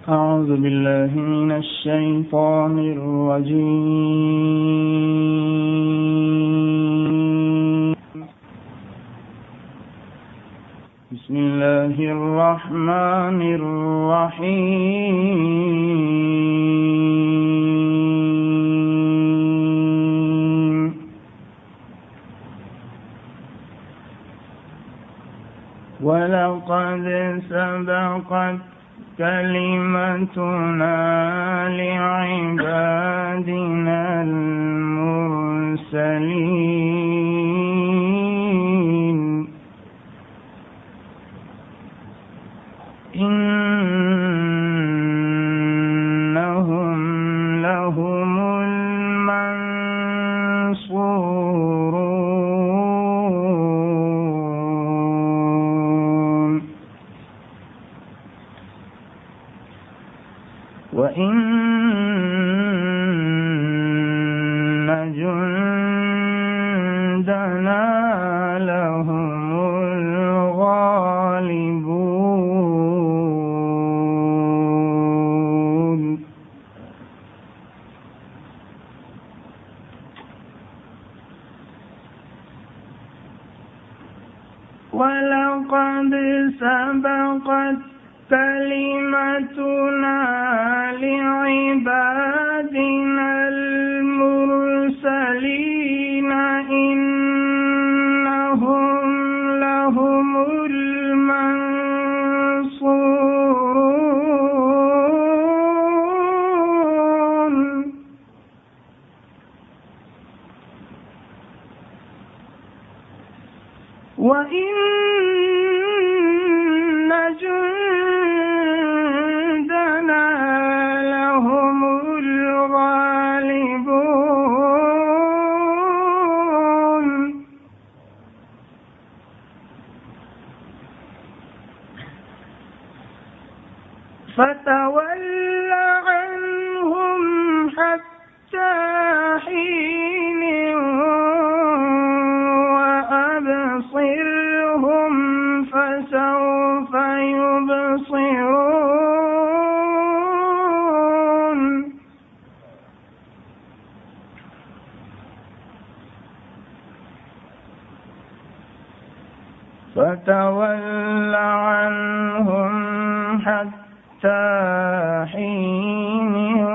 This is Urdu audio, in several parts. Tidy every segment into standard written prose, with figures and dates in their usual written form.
أعوذ بالله من الشيطان الرجيم. بسم الله الرحمن الرحيم. ولقد سبقت كلمتنا لعبادنا المرسلين إنهم لهم المنصورون وإن جندنا لهم الغالبون ولقد سبقت كلمتنا لعبادنا المرسلين إنهم لهم المنصورون وإن جندنا لهم الغالبون فتول عنهم حتى حين وأبصرهم فسوف يبصرون فتول عنهم حتى حين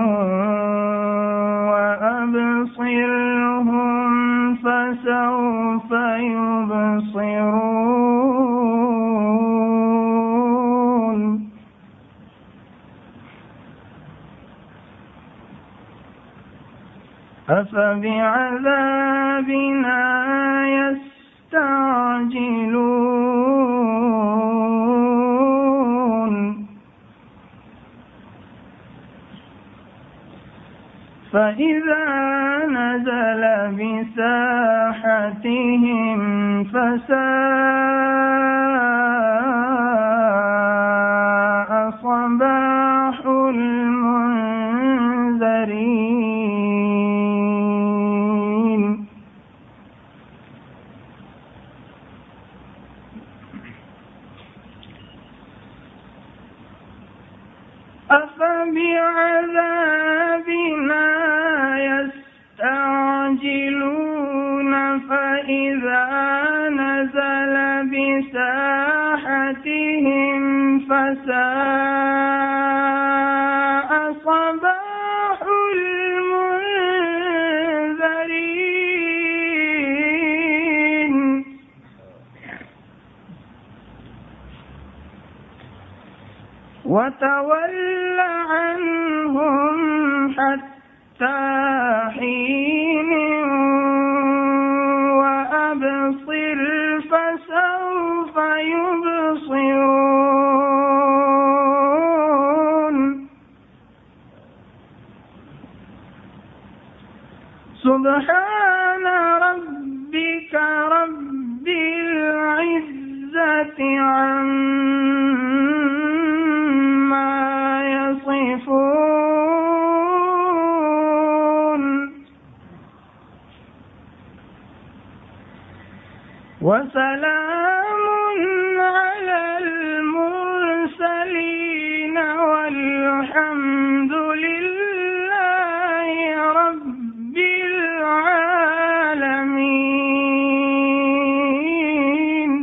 وأبصرهم فسوف يبصرون أفبعذابنا يستعجلون فإذا نزل بساحتهم فساء صباح المنذرين أفبعذابنا يستعجلون فإذا نزل بساحتهم فساء صباح المنذرين وتول عنهم حتى حين وأبصر فسوف يبصرون سبحان ربك رب العزة عما يصفون وسلام على المرسلين والعالمين الحمد لله رب العالمين.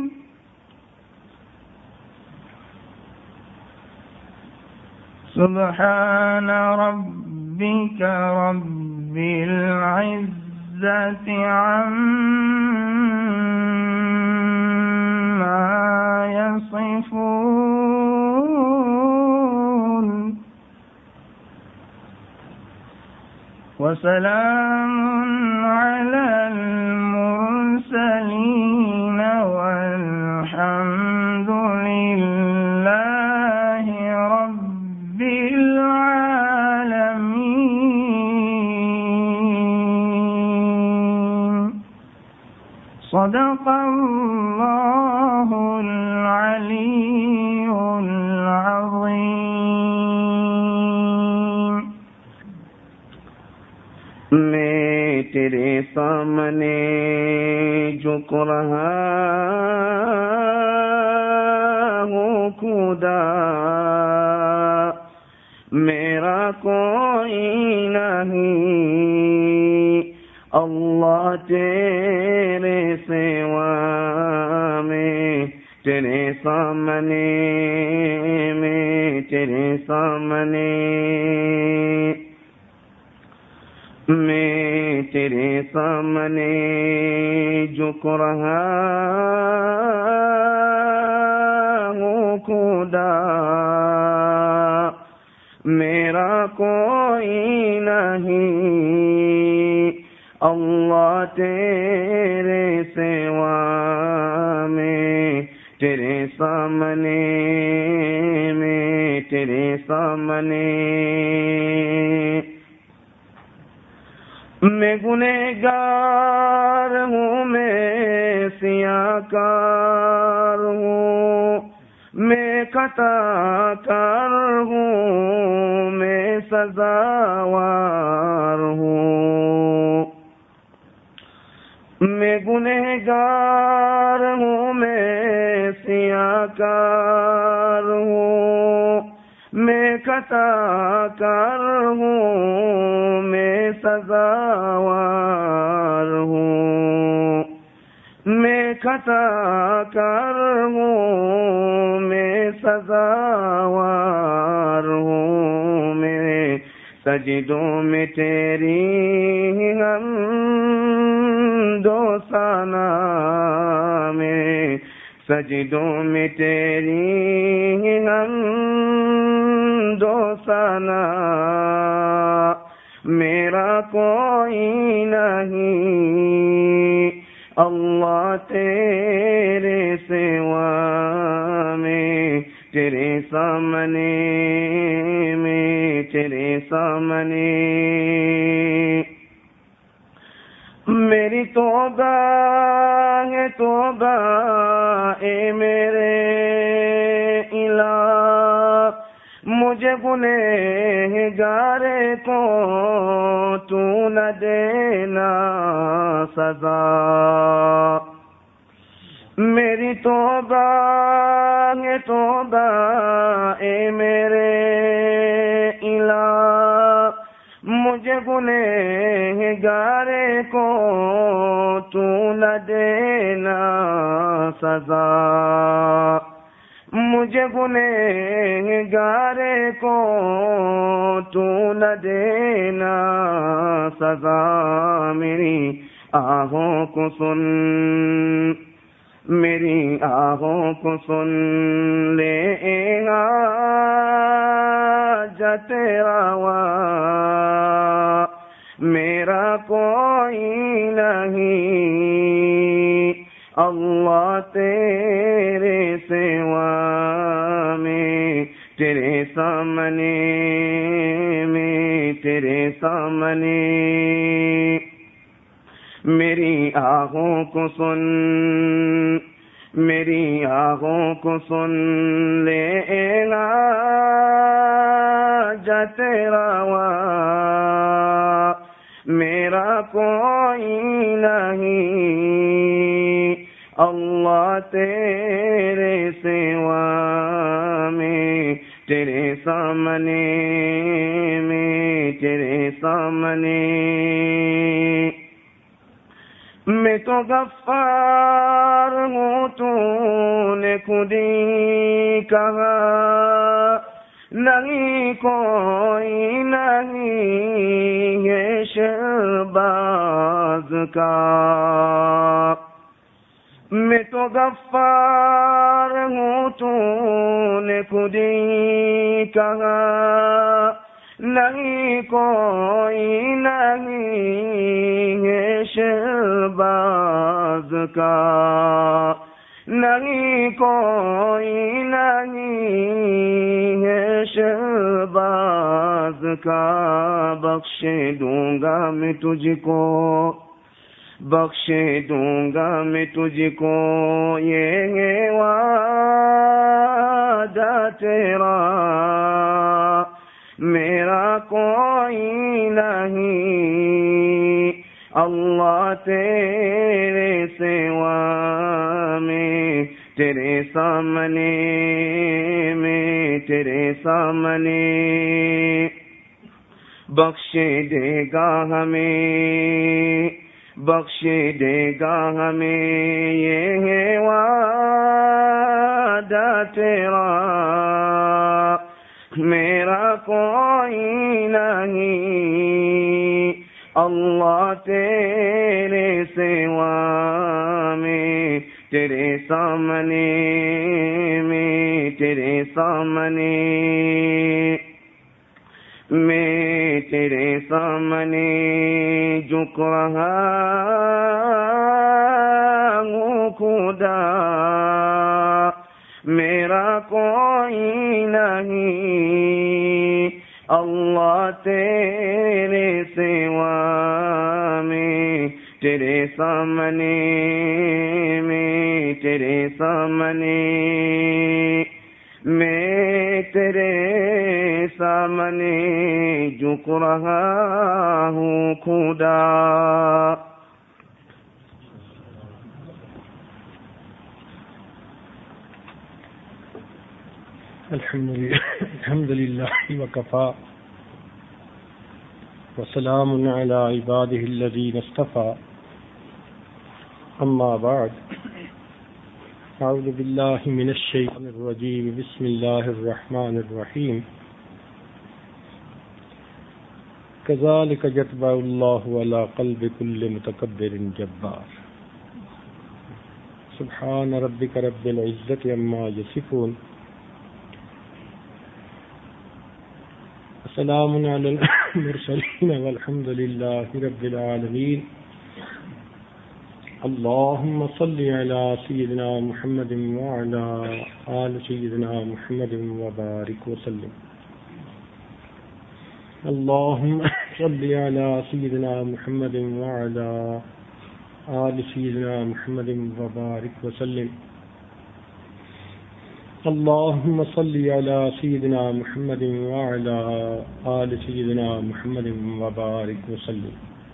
سبحان ربك رب العزة عما يصفون وسلام على المرسلين والحمد لله رب العالمين. صدق الله العلي العظيم. میں تیرے سامنے جھک رہا ہوں خدا، میرا کوئی نہیں اللہ تیرے سوا میں، تیرے سامنے میں تیرے سامنے میں تیرے سامنے جھک رہا ہوں خدا، میرا کوئی نہیں اللہ تیرے سوا میں، تیرے سامنے میں تیرے سامنے میں گنہگار ہوں، میں سیاہ کار ہوں، میں خطا کار ہوں، میں سزاوار ہوں. میں گنہگار ہوں، میں سیاہ کار ہوں، میں خطا کار ہوں، میں سزاوار ہوں. میں خطا کار ہوں، میں سزاوار ہوں. میرے سجدوں میں تیری حمد و ثنا، میں سجدوں میں تیری حمد و ثنا، میرا کوئی نہیں اللہ تیرے سوا میں، تیرے سامنے میں تیرے سامنے میری توبہ ہے توبہ اے میرے الہ، مجھے گنہگار کو تو نہ دینا سزا. میری توبہ ہے توبہ اے میرے الہ، مجھے گنہگار کو تو نہ دینا سزا. مجھے گنہگار کو تو نہ دینا سزا. میری آہوں کو سن، میری آہوں کو سن لے حاجت روا، میرا کوئی نہیں اللہ تیرے سوا میں، تیرے سامنے میں تیرے سامنے میری آہوں کو سن، میری آہوں کو سن لے حاجت روا، میرا کوئی نہیں اللہ تیرے سوا میں، تیرے سامنے میں تیرے سامنے میں تو غفار ہوں تو نے خود ہی کہا نہیں کوئی نہیں ہے شہباز کا میں تو غفار ہوں تو نے خود ہی کہا نہیں کوئی نہیں ہے شہباز کا نہیں کوئی نہیں ہے شہباز کا بخش دوں گا میں تجھ کو بخش دوں گا میں تجھ کو یہ ہے وعدہ تیرا میرا کوئی نہیں اللہ تیرے سوا میں تیرے سامنے میں تیرے سامنے بخش دے گا ہمیں بخش دے گا ہمیں یہ ہے وعدہ تیرا میرا کوئی نہیں اللہ تیرے سوا میں تیرے سامنے میں تیرے سامنے میں تیرے سامنے جھک رہا ہوں خدا میرا کوئی نہیں اللہ تیرے سوا میں تیرے سامنے میں تیرے سامنے میں تیرے سامنے جھک رہا ہوں خدا الحمد للہ وکفا وسلام علی عباده الذین اصطفى اما بعد اعوذ باللہ من الشیطان الرجیم بسم اللہ الرحمن الرحیم كذلك يطبع الله على قلب كل متكبر جبار سبحان ربك رب العزة عما يصفون السلام على المرسلين والحمد لله رب العالمين اللهم صل على سيدنا محمد وعلى آل سيدنا محمد وبارك وسلم اللهم صل على سيدنا محمد وعلى آل سيدنا محمد وبارك وسلم اللهم صل على سيدنا محمد وعلى آل سيدنا محمد وبارك وسلم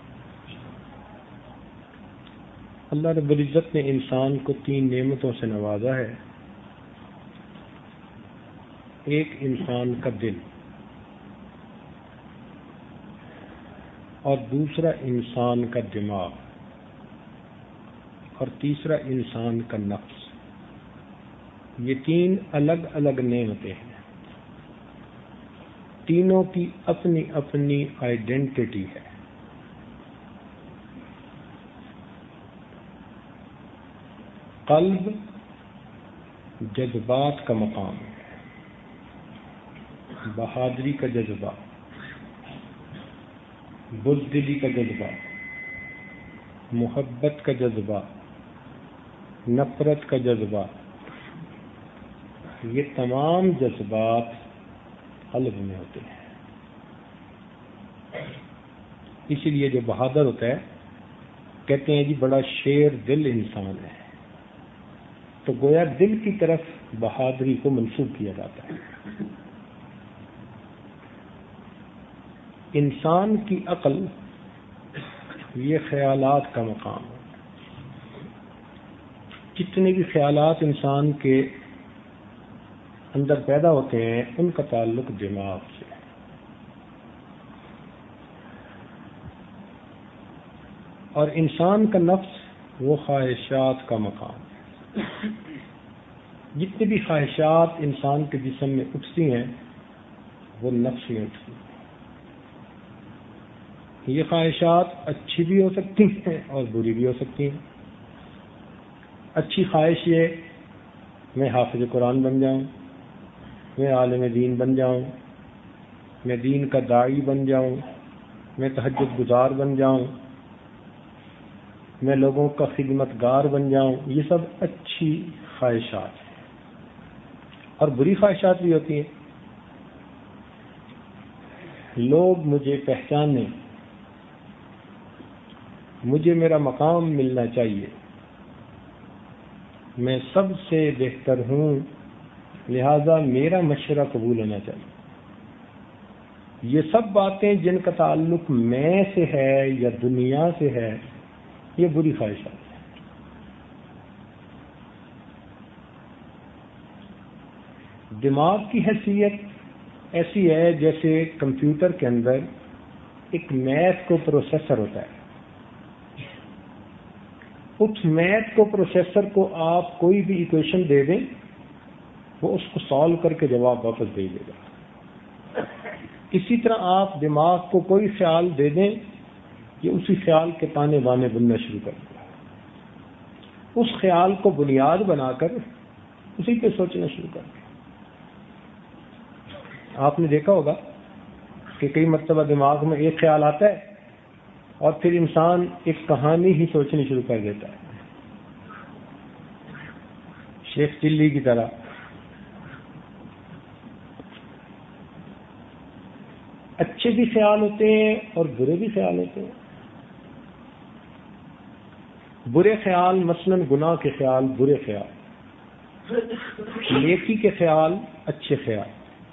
اللہ رب العزت نے انسان کو 3 نعمتوں سے نوازا ہے. ایک انسان کا دل اور دوسرا انسان کا دماغ اور تیسرا انسان کا نفس. یہ 3 الگ الگ نعمتیں ہیں. تینوں کی اپنی اپنی آئیڈینٹی ہے. قلب جذبات کا مقام ہے. بہادری کا جذبہ، بزدلی کا جذبہ، محبت کا جذبہ، نفرت کا جذبہ، یہ تمام جذبات قلب میں ہوتے ہیں. اسی لیے جو بہادر ہوتا ہے کہتے ہیں جی بڑا شیر دل انسان ہے، تو گویا دل کی طرف بہادری کو منسوب کیا جاتا ہے. انسان کی عقل یہ خیالات کا مقام ہے. جتنے بھی خیالات انسان کے اندر پیدا ہوتے ہیں ان کا تعلق دماغ سے ہے. اور انسان کا نفس وہ خواہشات کا مقام ہے. جتنی بھی خواہشات انسان کے جسم میں اٹھتی ہیں وہ نفس میں اٹھتی ہیں. یہ خواہشات اچھی بھی ہو سکتی ہیں اور بری بھی ہو سکتی ہیں. اچھی خواہش یہ میں حافظ قرآن بن جاؤں، میں عالم دین بن جاؤں، میں دین کا داعی بن جاؤں، میں تہجد گزار بن جاؤں، میں لوگوں کا خدمت گار بن جاؤں. یہ سب اچھی خواہشات ہیں. اور بری خواہشات بھی ہوتی ہیں. لوگ مجھے پہچانیں، مجھے میرا مقام ملنا چاہیے، میں سب سے بہتر ہوں، لہذا میرا مشورہ قبول ہونا چاہیے. یہ سب باتیں جن کا تعلق میں سے ہے یا دنیا سے ہے، یہ بری خواہشات ہیں. دماغ کی حیثیت ایسی ہے جیسے کمپیوٹر کے اندر ایک میتھ کو پروسیسر ہوتا ہے. اس میتھ کو پروسیسر کو آپ کوئی بھی ایکویشن دے دیں وہ اس کو سالو کر کے جواب واپس دے دے گا. اسی طرح آپ دماغ کو کوئی خیال دے دیں یہ اسی خیال کے تانے بانے بننا شروع کر دے گا. اس خیال کو بنیاد بنا کر اسی پہ سوچنا شروع کر دے. آپ نے دیکھا ہوگا کہ کئی مرتبہ دماغ میں ایک خیال آتا ہے اور پھر انسان ایک کہانی ہی سوچنی شروع کر دیتا ہے، شیخ چلی کی طرح. اچھے بھی خیال ہوتے ہیں اور برے بھی خیال ہوتے ہیں. برے خیال مثلاً گناہ کے خیال برے خیال، نیکی کے خیال اچھے خیال.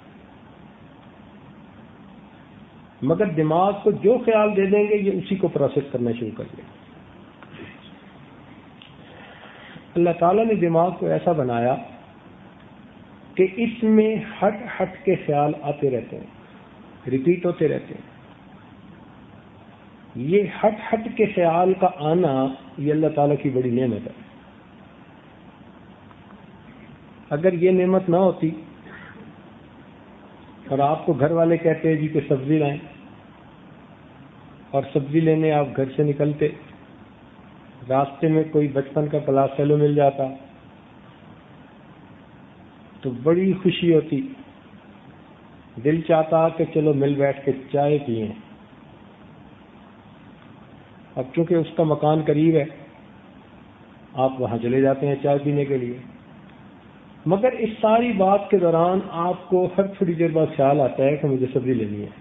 مگر دماغ کو جو خیال دے دیں گے یہ اسی کو پروسیس کرنا شروع کر دیں گے. اللہ تعالیٰ نے دماغ کو ایسا بنایا کہ اس میں ہٹ ہٹ کے خیال آتے رہتے ہیں، ریپیٹ ہوتے رہتے ہیں. یہ ہٹ ہٹ کے خیال کا آنا یہ اللہ تعالیٰ کی بڑی نعمت ہے. اگر یہ نعمت نہ ہوتی اور آپ کو گھر والے کہتے ہیں جی کہ سبزی لائیں، اور سبزی لینے آپ گھر سے نکلتے، راستے میں کوئی بچپن کا کلاس فیلو مل جاتا تو بڑی خوشی ہوتی، دل چاہتا کہ چلو مل بیٹھ کے چائے پئیں. اب چونکہ اس کا مکان قریب ہے آپ وہاں چلے جاتے ہیں چائے پینے کے لیے. مگر اس ساری بات کے دوران آپ کو ہر تھوڑی دیر بعد خیال آتا ہے کہ مجھے سبزی لینی ہے،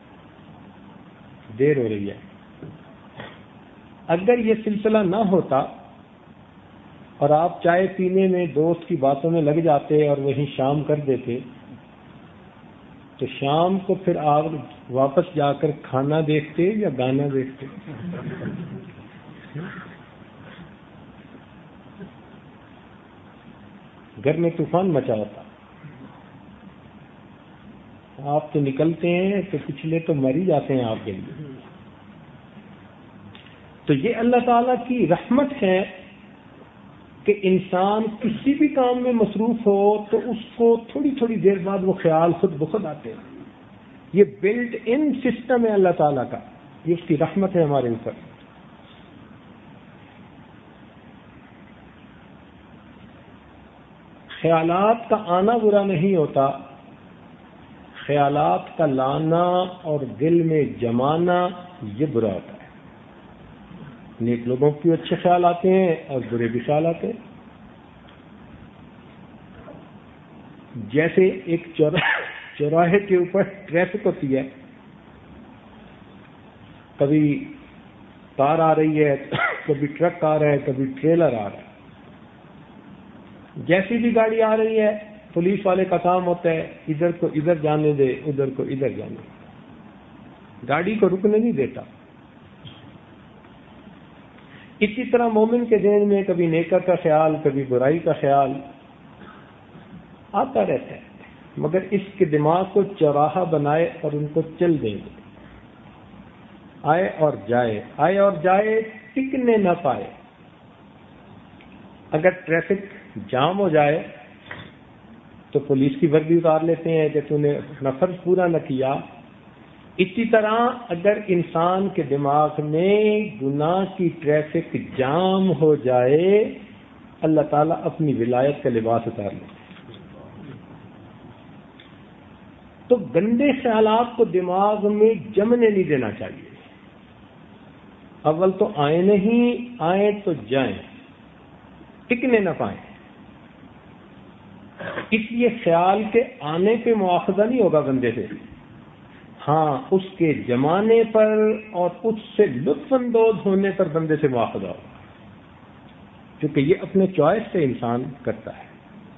دیر ہو رہی ہے. اگر یہ سلسلہ نہ ہوتا اور آپ چائے پینے میں دوست کی باتوں میں لگ جاتے اور وہیں شام کر دیتے تو شام کو پھر آپ واپس جا کر کھانا دیکھتے یا گانا دیکھتے؟ گھر میں طوفان مچا ہوتا. آپ تو نکلتے ہیں تو پچھلے تو مر ہی جاتے ہیں آپ کے لیے. تو یہ اللہ تعالیٰ کی رحمت ہے کہ انسان کسی بھی کام میں مصروف ہو تو اس کو تھوڑی تھوڑی دیر بعد وہ خیال خود بخود آتے ہیں. یہ بلٹ ان سسٹم ہے اللہ تعالیٰ کا، یہ اس کی رحمت ہے ہمارے اوپر. خیالات کا آنا برا نہیں ہوتا، خیالات کا لانا اور دل میں جمانا یہ برا ہوتا ہے. نیک لوگوں کے اچھے خیال آتے ہیں اور برے بھی خیال آتے ہیں. جیسے ایک چوراہے کے اوپر ٹریفک ہوتی ہے، کبھی کار آ رہی ہے، کبھی ٹرک آ رہا ہے، کبھی ٹریلر آ رہا ہے. جیسی بھی گاڑی آ رہی ہے پولیس والے کا کام ہوتا ہے ادھر کو ادھر جانے دے، ادھر کو ادھر جانے دے، گاڑی کو رکنے نہیں دیتا. اسی طرح مومن کے ذہن میں کبھی نیکی کا خیال کبھی برائی کا خیال آتا رہتا ہے. مگر اس کے دماغ کو چوراہا بنائے اور ان کو چل دیں گے، آئے اور جائے ٹکنے نہ پائے۔ اگر ٹریفک جام ہو جائے تو پولیس کی وردی اتار لیتے ہیں کہ تو نے اپنا فرض پورا نہ کیا۔ اسی طرح اگر انسان کے دماغ میں گناہ کی ٹریفک جام ہو جائے، اللہ تعالیٰ اپنی ولایت کا لباس اتار لیتے ہیں۔ تو گندے خیالات کو دماغ میں جمنے نہیں دینا چاہیے۔ اول تو آئے نہیں، آئیں تو جائیں، ٹکنے نہ پائیں۔ اس لیے خیال کے آنے پہ مواخذہ نہیں ہوگا بندے سے، ہاں اس کے جمانے پر اور اس سے لطف اندوز ہونے پر بندے سے مواخذہ ہوگا، کیونکہ یہ اپنے چوائس سے انسان کرتا ہے۔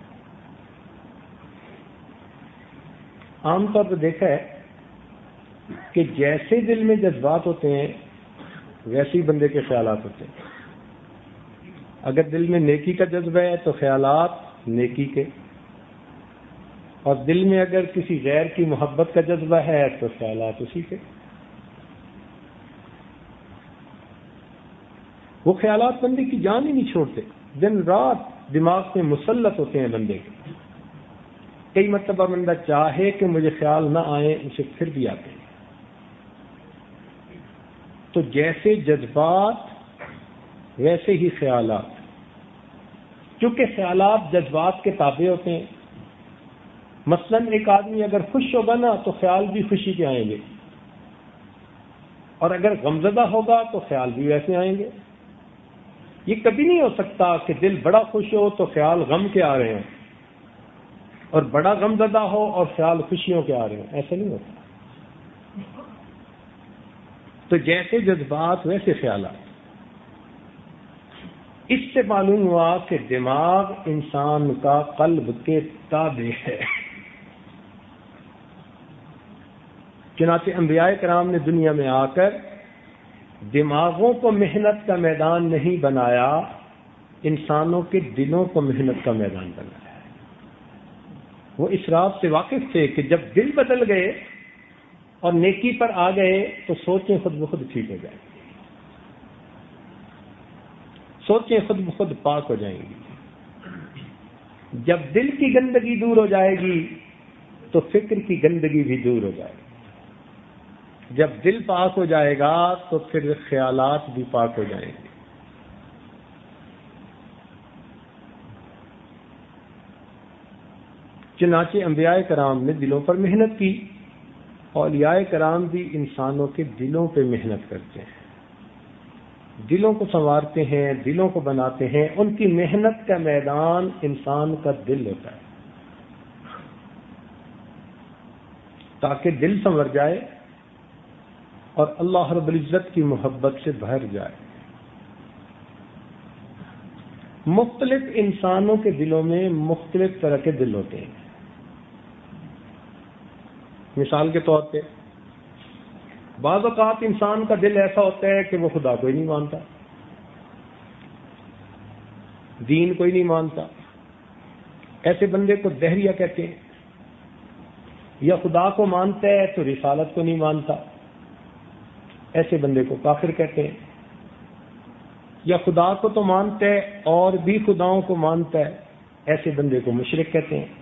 عام طور پر دیکھا ہے کہ جیسے دل میں جذبات ہوتے ہیں ویسے ہی بندے کے خیالات ہوتے ہیں۔ اگر دل میں نیکی کا جذبہ ہے تو خیالات نیکی کے، اور دل میں اگر کسی غیر کی محبت کا جذبہ ہے تو خیالات اسی کے۔ وہ خیالات بندے کی جان ہی نہیں چھوڑتے، دن رات دماغ میں مسلط ہوتے ہیں بندے کے۔ کئی مرتبہ بندہ چاہے کہ مجھے خیال نہ آئے، اسے پھر بھی آتے ہیں۔ تو جیسے جذبات ویسے ہی خیالات، کیونکہ خیالات جذبات کے تابع ہوتے ہیں۔ مثلا ایک آدمی اگر خوش ہوگا نا تو خیال بھی خوشی کے آئیں گے، اور اگر غمزدہ ہوگا تو خیال بھی ویسے آئیں گے۔ یہ کبھی نہیں ہو سکتا کہ دل بڑا خوش ہو تو خیال غم کے آ رہے ہیں، اور بڑا غمزدہ ہو اور خیال خوشیوں کے آ رہے ہیں، ایسا نہیں ہوتا۔ تو جیسے جذبات ویسے خیالات۔ اس سے معلوم ہوا کہ دماغ انسان کا قلب کے تابع ہے۔ چنانچہ انبیاء کرام نے دنیا میں آ کر دماغوں کو محنت کا میدان نہیں بنایا، انسانوں کے دلوں کو محنت کا میدان بنایا۔ وہ اس رات سے واقف تھے کہ جب دل بدل گئے اور نیکی پر آ گئے تو سوچیں خود بخود ٹھیک ہو جائیں گی، سوچیں خود بخود پاک ہو جائیں گی۔ جب دل کی گندگی دور ہو جائے گی تو فکر کی گندگی بھی دور ہو جائے گی۔ جب دل پاک ہو جائے گا تو پھر خیالات بھی پاک ہو جائیں گے۔ چنانچہ انبیاء کرام نے دلوں پر محنت کی، اولیاء کرام بھی انسانوں کے دلوں پہ محنت کرتے ہیں، دلوں کو سنوارتے ہیں، دلوں کو بناتے ہیں۔ ان کی محنت کا میدان انسان کا دل ہوتا ہے، تاکہ دل سنور جائے اور اللہ رب العزت کی محبت سے بھر جائے۔ مختلف انسانوں کے دلوں میں مختلف طرح کے دل ہوتے ہیں۔ مثال کے طور پہ بعض اوقات انسان کا دل ایسا ہوتا ہے کہ وہ خدا کو ہی نہیں مانتا، دین کو ہی نہیں مانتا، ایسے بندے کو دہریہ کہتے ہیں۔ یا خدا کو مانتا ہے تو رسالت کو نہیں مانتا، ایسے بندے کو کافر کہتے ہیں۔ یا خدا کو تو مانتا ہے اور بھی خداؤں کو مانتا ہے، ایسے بندے کو مشرک کہتے ہیں۔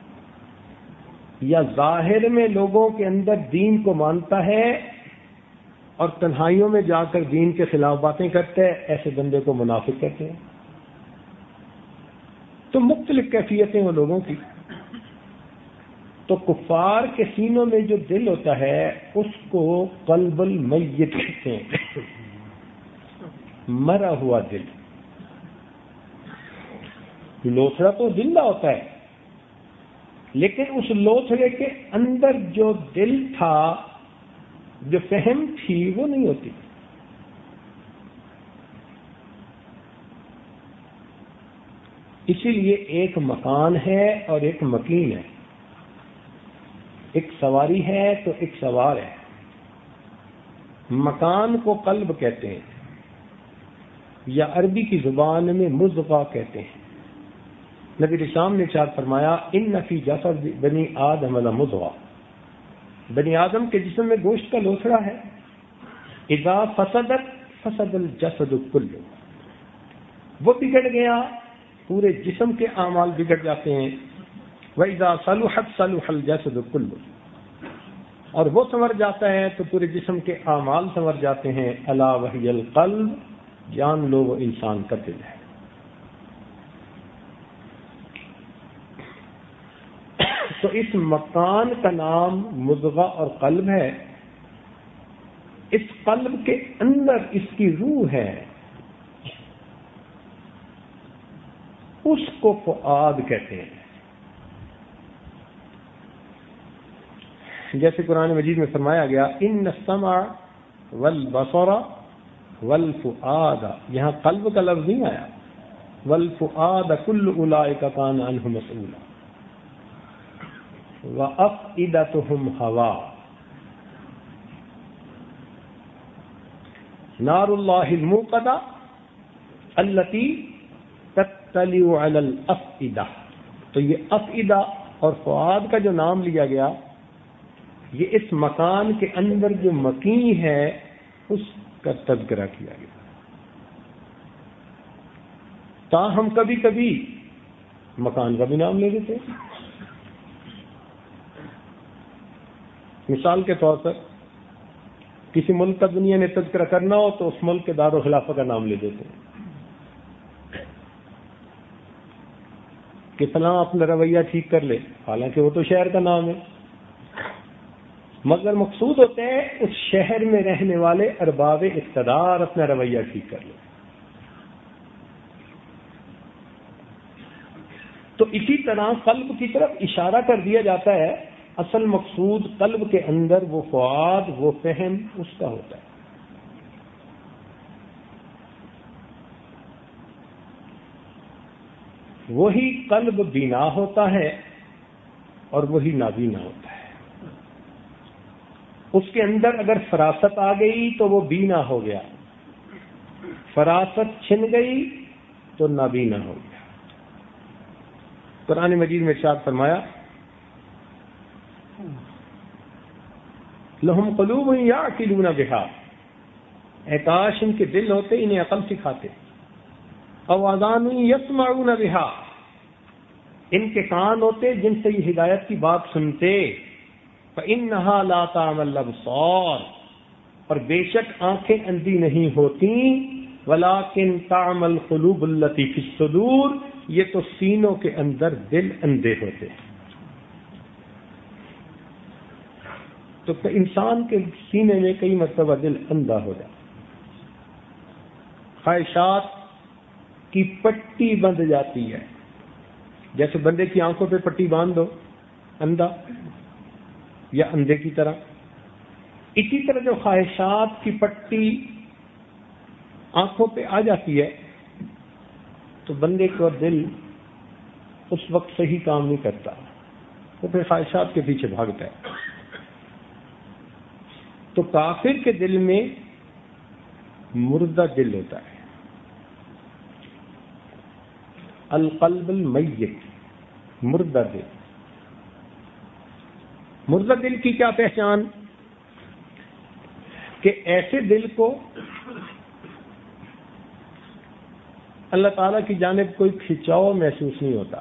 یا ظاہر میں لوگوں کے اندر دین کو مانتا ہے اور تنہائیوں میں جا کر دین کے خلاف باتیں کرتا ہے، ایسے بندے کو منافق کہتے ہیں۔ تو مختلف کیفیتیں ہیں لوگوں کی۔ تو کفار کے سینوں میں جو دل ہوتا ہے اس کو قلب المیت کہتے ہیں، مرا ہوا دل۔ لوتھڑا تو زندہ ہوتا ہے، لیکن اس لوتھڑے کے اندر جو دل تھا، جو فہم تھی، وہ نہیں ہوتی۔ اسی لیے ایک مکان ہے اور ایک مکین ہے، ایک سواری ہے تو ایک سوار ہے۔ مکان کو قلب کہتے ہیں، یا عربی کی زبان میں مضغہ کہتے ہیں، نبی اسلام نے ارشاد فرمایا ان فی جسد بنی آدم لمضغہ، بنی آدم کے جسم میں گوشت کا لوتھڑا ہے، اذا فسدت فسد الجسد کلہ، وہ بگڑ گیا پورے جسم کے اعمال بگڑ جاتے ہیں، وَإِذَا صَلُحَتْ صَلُحَ الْجَسَدُ كُلُّهُ، اور وہ سنور جاتا ہے تو پورے جسم کے اعمال سنور جاتے ہیں، الا وہی القلب، جان لو وہ انسان کا دل ہے۔ تو اس مکان کا نام مضغہ اور قلب ہے، اس قلب کے اندر اس کی روح ہے، اس کو فؤاد کہتے ہیں۔ جیسے قرآن مجید میں فرمایا گیا ان السمع والبصر والفؤاد، یہاں قلب کا لفظ نہیں آیا، والفؤاد کل اولئک کان عنہ مسئولا وافئدتهم ہوا، نار اللہ الموقدہ التی تطلع علی الافئدہ۔ تو یہ افئدہ اور فؤاد کا جو نام لیا گیا، یہ اس مکان کے اندر جو مکین ہے اس کا تذکرہ کیا گیا۔ تاہم کبھی کبھی مکان کا بھی نام لے لیتے ہیں۔ مثال کے طور پر کسی ملک کا دنیا نے تذکرہ کرنا ہو تو اس ملک کے دار و خلافہ کا نام لے دیتے ہیں کہ فلاں اپنا رویہ ٹھیک کر لے، حالانکہ وہ تو شہر کا نام ہے، مگر مقصود ہوتے ہیں اس شہر میں رہنے والے ارباب اقتدار اپنا رویہ ٹھیک کر لیں۔ تو اسی طرح قلب کی طرف اشارہ کر دیا جاتا ہے، اصل مقصود قلب کے اندر وہ فؤاد، وہ فہم اس کا ہوتا ہے۔ وہی قلب بینا ہوتا ہے اور وہی نابینا ہوتا ہے۔ اس کے اندر اگر فراست آ گئی تو وہ بینا ہو گیا، فراست چھن گئی تو نابینا ہو گیا۔ قرآن مجید میں ارشاد فرمایا لہم قلوب یعقلون بہا، اے کاش ان کے دل ہوتے انہیں عقل سکھاتے، او آذان یسمعون بہا، ان کے کان ہوتے جن سے یہ ہدایت کی بات سنتے، فإنہا لا تعمی الابصار، اور بے شک آنکھیں اندھی نہیں ہوتی، ولکن تعمی القلوب التی فی الصدور، یہ تو سینوں کے اندر دل اندھے ہوتے ہیں۔ تو انسان کے سینے میں کئی مرتبہ دل اندھا ہو جاتا، خواہشات کی پٹی بندھ جاتی ہے، جیسے بندے کی آنکھوں پہ پٹی باندھ دو اندھا یا اندھے کی طرح، اسی طرح جو خواہشات کی پٹی آنکھوں پہ آ جاتی ہے تو بندے کا دل اس وقت صحیح کام نہیں کرتا، وہ پھر خواہشات کے پیچھے بھاگتا ہے۔ تو کافر کے دل میں مردہ دل ہوتا ہے، القلب المیت، مردہ دل۔ مردہ دل کی کیا پہچان؟ کہ ایسے دل کو اللہ تعالیٰ کی جانب کوئی کھچاؤ محسوس نہیں ہوتا،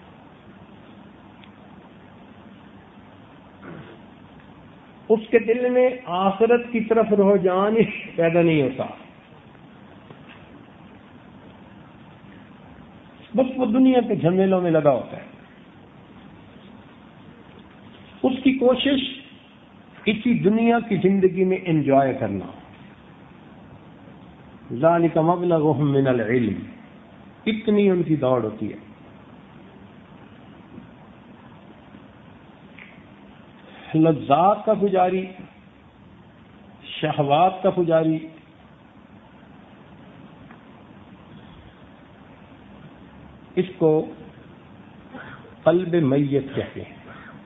اس کے دل میں آخرت کی طرف رجحان پیدا نہیں ہوتا، بس وہ دنیا کے جھمیلوں میں لگا ہوتا ہے۔ اس کی کوشش اسی دنیا کی زندگی میں انجوائے کرنا، ذالک مبلغہم من العلم، اتنی ان کی دوڑ ہوتی ہے۔ لذات کا پجاری، شہوات کا پجاری، اس کو قلب میت کہتے ہیں۔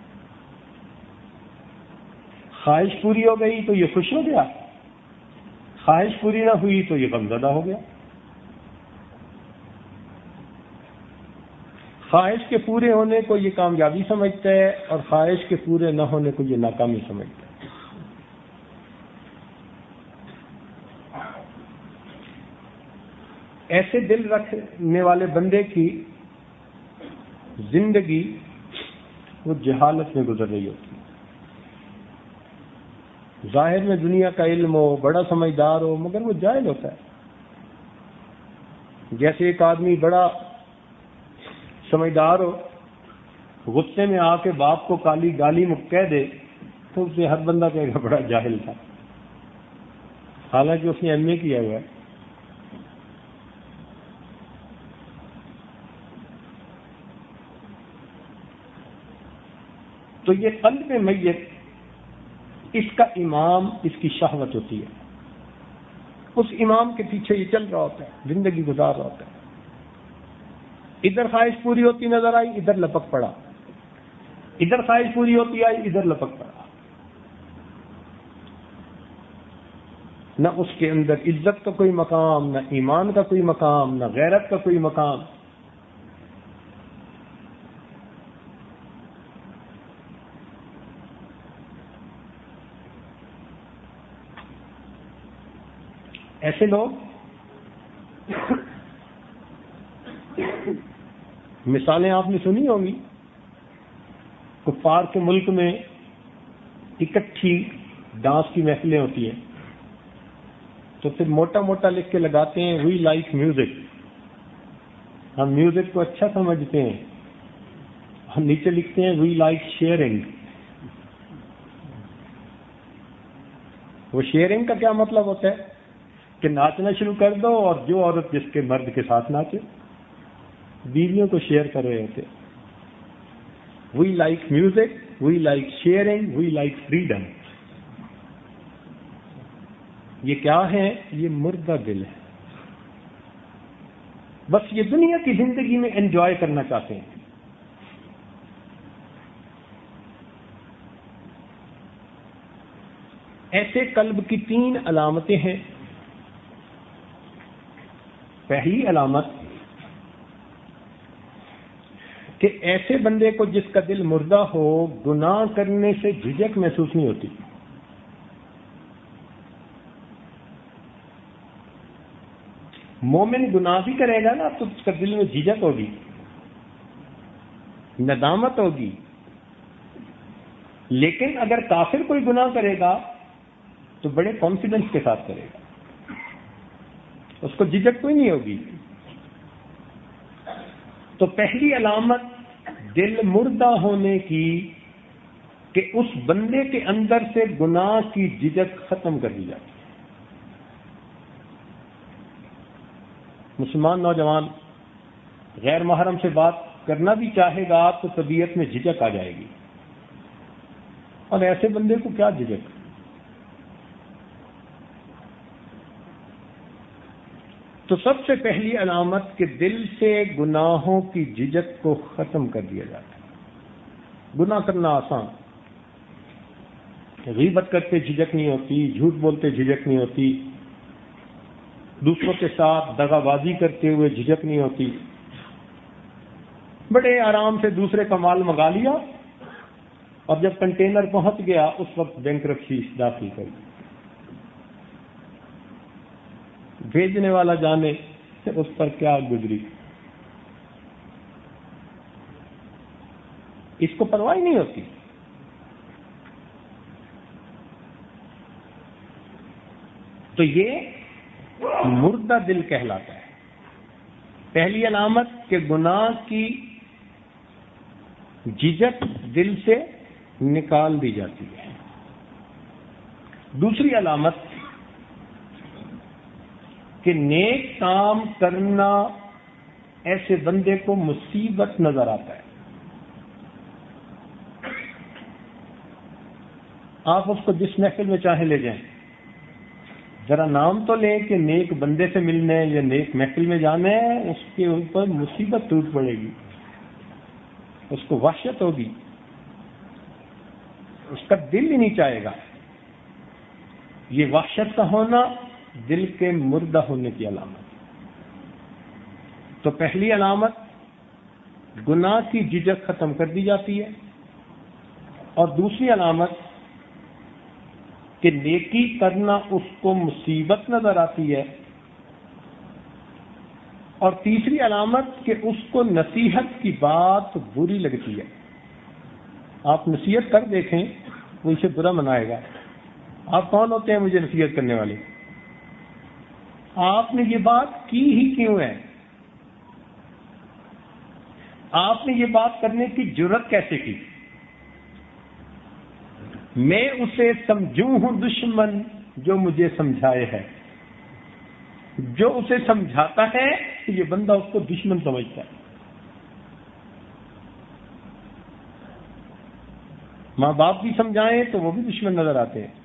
خواہش پوری ہو گئی تو یہ خوش ہو گیا، خواہش پوری نہ ہوئی تو یہ غمزدہ ہو گیا۔ خواہش کے پورے ہونے کو یہ کامیابی سمجھتا ہے اور خواہش کے پورے نہ ہونے کو یہ ناکامی سمجھتا ہے. ایسے دل رکھنے والے بندے کی زندگی وہ جہالت میں گزر رہی ہوتی ہے. ظاہر میں دنیا کا علم ہو، بڑا سمجھدار ہو، مگر وہ جاہل ہوتا ہے. جیسے ایک آدمی بڑا سمجھدار ہو، غصے میں آ کے باپ کو کالی گالی کہہ دے تو اسے ہر بندہ کہے گا بڑا جاہل تھا، حالانکہ اس نے ایم اے کیا ہوا ہے. تو یہ قلب میت، اس کا امام اس کی شہوت ہوتی ہے. اس امام کے پیچھے یہ چل رہا ہوتا ہے، زندگی گزار رہا ہوتا ہے. ادھر خواہش پوری ہوتی نظر آئی، ادھر لپک پڑا، ادھر خواہش پوری ہوتی آئی، ادھر لپک پڑا. نہ اس کے اندر عزت کا کوئی مقام، نہ ایمان کا کوئی مقام، نہ غیرت کا کوئی مقام. ایسے لوگ مثالیں آپ نے سنی ہوں گی. کفار کے ملک میں اکٹھی ڈانس کی محفلیں ہوتی ہیں تو پھر موٹا موٹا لکھ کے لگاتے ہیں وی لائک میوزک، ہم میوزک کو اچھا سمجھتے ہیں. ہم نیچے لکھتے ہیں وی لائک شیئرنگ. وہ شیئرنگ کا کیا مطلب ہوتا ہے کہ ناچنا شروع کر دو اور جو عورت جس کے مرد کے ساتھ ناچے، بیویوں کو شیئر کر رہے ہوتے. We like music, we like sharing, we like freedom. یہ کیا ہے؟ یہ مردہ دل ہے. بس یہ دنیا کی زندگی میں انجوائے کرنا چاہتے ہیں. ایسے قلب کی 3 علامتیں ہیں. پہلی علامت کہ ایسے بندے کو جس کا دل مردہ ہو، گناہ کرنے سے جھجک محسوس نہیں ہوتی. مومن گناہ بھی کرے گا نا تو اس کا دل میں جھجک ہوگی، ندامت ہوگی. لیکن اگر کافر کوئی گناہ کرے گا تو بڑے کانفیڈنس کے ساتھ کرے گا، اس کو جھجک کوئی نہیں ہوگی. تو پہلی علامت دل مردہ ہونے کی کہ اس بندے کے اندر سے گناہ کی جھجک ختم کر دی جاتی ہے. مسلمان نوجوان غیر محرم سے بات کرنا بھی چاہے گا تو طبیعت میں جھجک آ جائے گی، اور ایسے بندے کو کیا جھجک. تو سب سے پہلی علامت کہ دل سے گناہوں کی جھجک کو ختم کر دیا جاتا ہے. گناہ کرنا آسان، غیبت کرتے جھجک نہیں ہوتی، جھوٹ بولتے جھجک نہیں ہوتی، دوسروں کے ساتھ دغا بازی کرتے ہوئے جھجک نہیں ہوتی. بڑے آرام سے دوسرے کا مال منگا لیا اور جب کنٹینر پہنچ گیا اس وقت بینکرپسی داخل کر دی. بھیجنے والا جانے اس پر کیا گزری، اس کو پرواہ نہیں ہوتی. تو یہ مردہ دل کہلاتا ہے. پہلی علامت کہ گناہ کی جھجک دل سے نکال دی جاتی ہے. دوسری علامت کہ نیک کام کرنا ایسے بندے کو مصیبت نظر آتا ہے. آپ اس کو جس محفل میں چاہے لے جائیں، ذرا نام تو لیں کہ نیک بندے سے ملنا ہے یا نیک محفل میں جانا ہے، اس کے اوپر مصیبت ٹوٹ پڑے گی، اس کو وحشت ہوگی، اس کا دل ہی نہیں چاہے گا. یہ وحشت کا ہونا دل کے مردہ ہونے کی علامت. تو پہلی علامت گناہ کی جھجک ختم کر دی جاتی ہے، اور دوسری علامت کہ نیکی کرنا اس کو مصیبت نظر آتی ہے، اور تیسری علامت کہ اس کو نصیحت کی بات بری لگتی ہے۔ آپ نصیحت کر دیکھیں، وہ اسے برا منائے گا۔ آپ کون ہوتے ہیں مجھے نصیحت کرنے والے؟ آپ نے یہ بات کی ہی کیوں ہے؟ آپ نے یہ بات کرنے کی جرت کیسے کی؟ میں اسے سمجھوں ہوں دشمن جو مجھے سمجھائے ہے۔ جو اسے سمجھاتا ہے یہ بندہ اس کو دشمن سمجھتا ہے۔ ماں باپ بھی سمجھائیں تو وہ بھی دشمن نظر آتے ہیں۔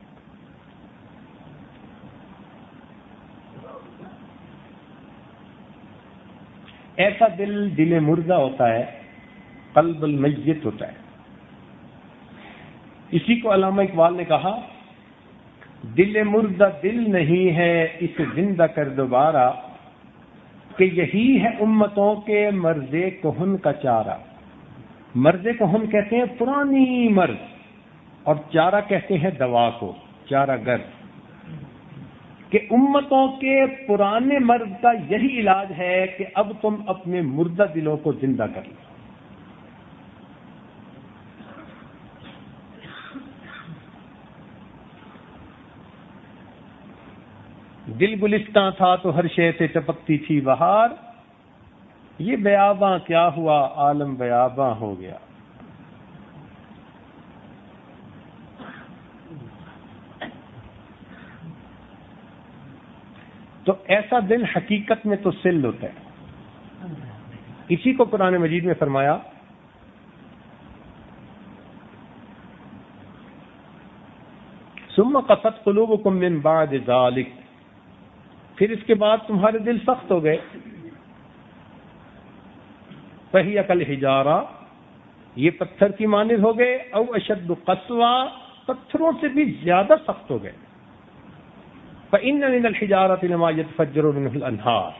ایسا دل مردہ ہوتا ہے، قلب المیت ہوتا ہے۔ اسی کو علامہ اقبال نے کہا، دل مردہ دل نہیں ہے اسے زندہ کر دوبارہ، کہ یہی ہے امتوں کے مرض کہن کا چارہ۔ مرض کہن کہتے ہیں پرانی مرض، اور چارہ کہتے ہیں دوا کو، چارہ گر، کہ امتوں کے پرانے مرض کا یہی علاج ہے کہ اب تم اپنے مردہ دلوں کو زندہ کر لو۔ دل گلستاں تھا تو ہر شے سے ٹپکتی تھی بہار، یہ بیاباں کیا ہوا عالم بیاباں ہو گیا۔ تو ایسا دل حقیقت میں تو سل ہوتا ہے۔ اسی کو قرآن مجید میں فرمایا، ثم قست قلوبکم من بعد ذلک، پھر اس کے بعد تمہارے دل سخت ہو گئے۔ فہی کالحجارہ، یہ پتھر کی مانند ہو گئے، او اشد قسوہ، پتھروں سے بھی زیادہ سخت ہو گئے۔ فإن من الحجارة لما يتفجر منه الأنهار،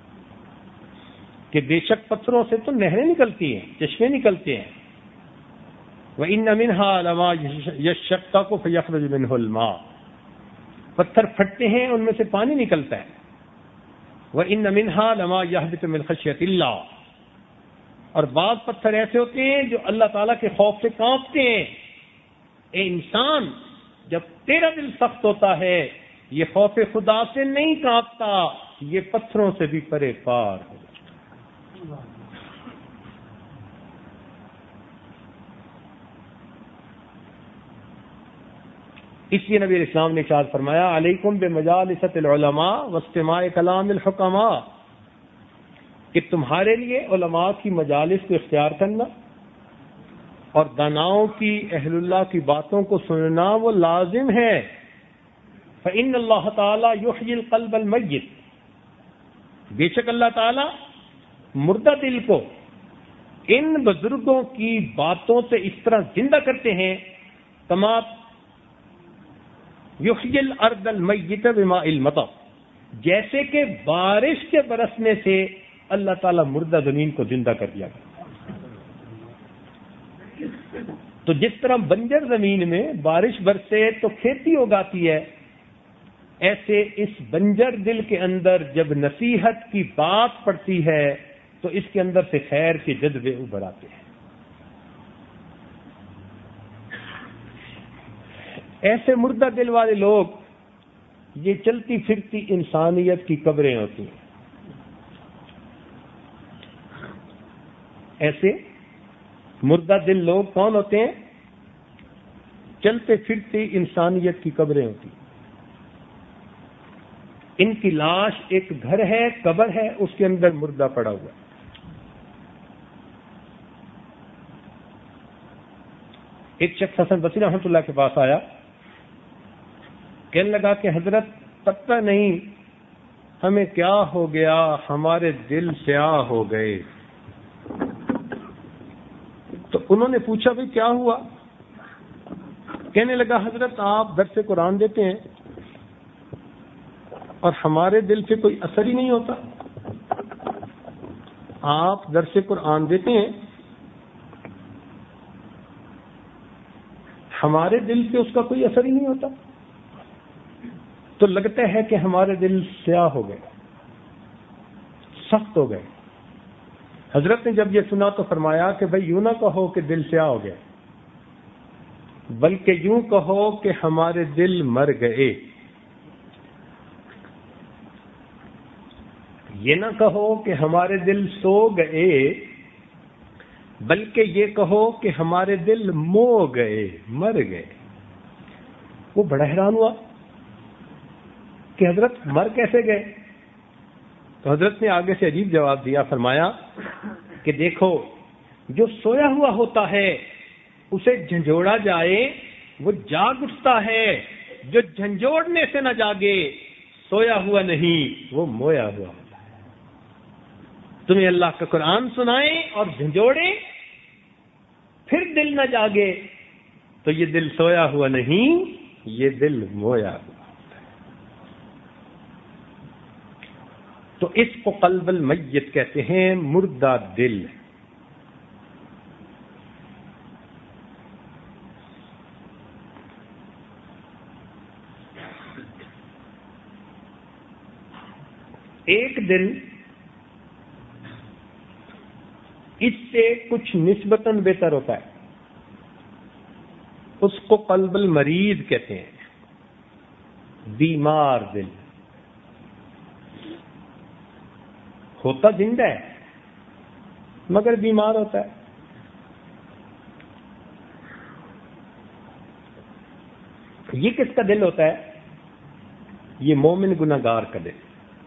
کہ بے شک پتھروں سے تو نہریں نکلتی ہیں، چشمے نکلتے ہیں۔ وإن منها لما يشقق فيخرج منه الماء، پتھر پھٹتے ہیں ان میں سے پانی نکلتا ہے۔ وإن منها لما يهبط من خشية الله، اور بعض پتھر ایسے ہوتے ہیں جو اللہ تعالیٰ کے خوف سے کانپتے ہیں۔ اے انسان، جب تیرا دل سخت ہوتا ہے یہ خوف خدا سے نہیں کانپتا، یہ پتھروں سے بھی پرے پار ہو جاتا۔ اس لیے نبی اسلام نے ارشاد فرمایا، علیکم بمجالست العلماء واستماع کلام الحکماء، کہ تمہارے لیے علماء کی مجالس کو اختیار کرنا اور داناؤں کی، اہل اللہ کی باتوں کو سننا وہ لازم ہے۔ فإن اللہ تعالی یحیی القلب المیت، بے شک اللہ تعالی مردہ دل کو ان بزرگوں کی باتوں سے اس طرح زندہ کرتے ہیں، کما یحیی الارض المیت بماء المطر، جیسے کہ بارش کے برسنے سے اللہ تعالی مردہ زمین کو زندہ کر دیا گیا۔ تو جس طرح بنجر زمین میں بارش برسے تو کھیتی اگاتی ہے، ایسے اس بنجر دل کے اندر جب نصیحت کی بات پڑتی ہے تو اس کے اندر سے خیر کے جذبے ابھر آتے ہیں۔ ایسے مردہ دل والے لوگ یہ چلتی پھرتی انسانیت کی قبریں ہوتی ہیں۔ ایسے مردہ دل لوگ کون ہوتے ہیں؟ چلتے پھرتی انسانیت کی قبریں ہوتی ہیں۔ ان کی لاش ایک گھر ہے، قبر ہے، اس کے اندر مردہ پڑا ہوا ہے۔ ایک شخص حسن بصری رحمۃ اللہ کے پاس آیا، کہنے لگا کہ حضرت پتہ نہیں ہمیں کیا ہو گیا، ہمارے دل سیاہ ہو گئے۔ تو انہوں نے پوچھا بھئی کیا ہوا؟ کہنے لگا حضرت آپ درس قرآن دیتے ہیں اور ہمارے دل سے کوئی اثر ہی نہیں ہوتا۔ آپ درس قرآن دیتے ہیں، ہمارے دل پہ اس کا کوئی اثر ہی نہیں ہوتا، تو لگتا ہے کہ ہمارے دل سیاہ ہو گئے، سخت ہو گئے۔ حضرت نے جب یہ سنا تو فرمایا کہ بھائی یوں نہ کہو کہ دل سیاہ ہو گیا، بلکہ یوں کہو کہ ہمارے دل مر گئے۔ یہ نہ کہو کہ ہمارے دل سو گئے، بلکہ یہ کہو کہ ہمارے دل مو گئے، مر گئے۔ وہ بڑا حیران ہوا کہ حضرت مر کیسے گئے؟ تو حضرت نے آگے سے عجیب جواب دیا، فرمایا کہ دیکھو جو سویا ہوا ہوتا ہے اسے جھنجھوڑا جائے وہ جاگ اٹھتا ہے، جو جھنجھوڑنے سے نہ جاگے سویا ہوا نہیں، وہ مویا ہوا ہوتا ہے۔ تمہیں اللہ کا قرآن سنائیں اور جھنجھوڑے پھر دل نہ جاگے تو یہ دل سویا ہوا نہیں، یہ دل مویا ہوا۔ تو اس کو قلب المیت کہتے ہیں، مردہ دل۔ ایک دل اس سے کچھ نسبتاً بہتر ہوتا ہے، اس کو قلب المریض کہتے ہیں، بیمار دل۔ ہوتا زندہ ہے مگر بیمار ہوتا ہے۔ یہ کس کا دل ہوتا ہے؟ یہ مومن گنہگار کا دل۔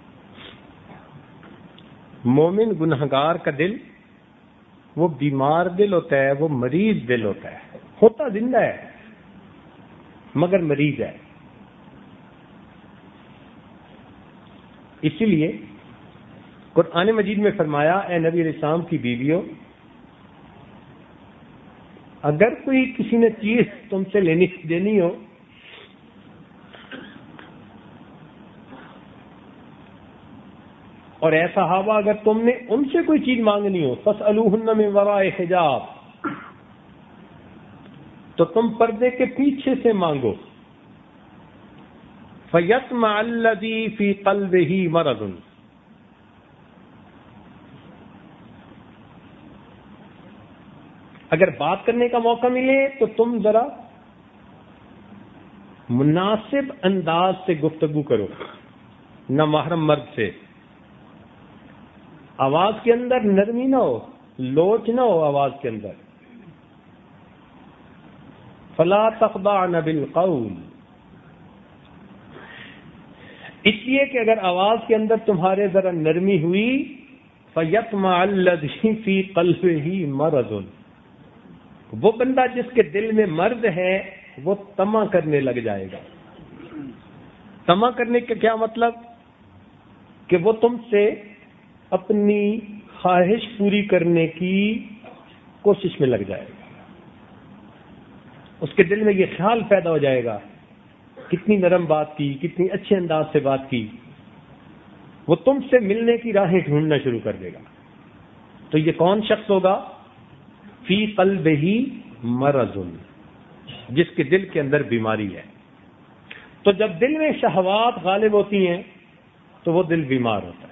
مومن گنہگار کا دل وہ بیمار دل ہوتا ہے، وہ مریض دل ہوتا ہے، ہوتا زندہ ہے مگر مریض ہے۔ اسی لیے قرآن مجید میں فرمایا، اے نبی علیہ السلام کی بیویوں، اگر کوئی کسی نے چیز تم سے دینی ہو اور اے صحابہ اگر تم نے ان سے کوئی چیز مانگنی ہو، فاسألوہن من وراء حجاب، تو تم پردے کے پیچھے سے مانگو۔ فَيَطْمَعَ الَّذِي فِي قَلْبِهِ مَرَضٌ، اگر بات کرنے کا موقع ملے تو تم ذرا مناسب انداز سے گفتگو کرو، نہ محرم مرد سے، آواز کے اندر نرمی نہ ہو، لوچ نہ ہو آواز کے اندر۔ فلا تخضعن بالقول، اس لیے کہ اگر آواز کے اندر تمہارے ذرا نرمی ہوئی، فَيَطْمَعَ الَّذِي فِي قَلْبِهِ مَرَضٌ، وہ بندہ جس کے دل میں مرض ہے وہ طمع کرنے لگ جائے گا۔ طمع کرنے کا کیا مطلب؟ کہ وہ تم سے اپنی خواہش پوری کرنے کی کوشش میں لگ جائے گا، اس کے دل میں یہ خیال پیدا ہو جائے گا، کتنی نرم بات کی، کتنی اچھے انداز سے بات کی، وہ تم سے ملنے کی راہیں ڈھونڈنا شروع کر دے گا۔ تو یہ کون شخص ہوگا؟ فی قلبہ مرض، جس کے دل کے اندر بیماری ہے۔ تو جب دل میں شہوات غالب ہوتی ہیں تو وہ دل بیمار ہوتا ہے۔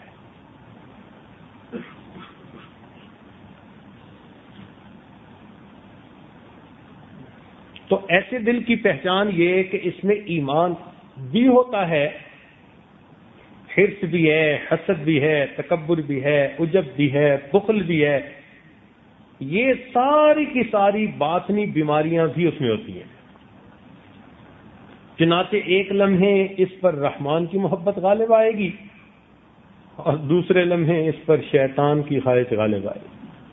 تو ایسے دل کی پہچان یہ کہ اس میں ایمان بھی ہوتا ہے، حرص بھی ہے، حسد بھی ہے، تکبر بھی ہے، عجب بھی ہے، بخل بھی ہے، یہ ساری کی ساری باطنی بیماریاں بھی اس میں ہوتی ہیں۔ چنانچہ ایک لمحے اس پر رحمان کی محبت غالب آئے گی اور دوسرے لمحے اس پر شیطان کی خواہش غالب آئے گی۔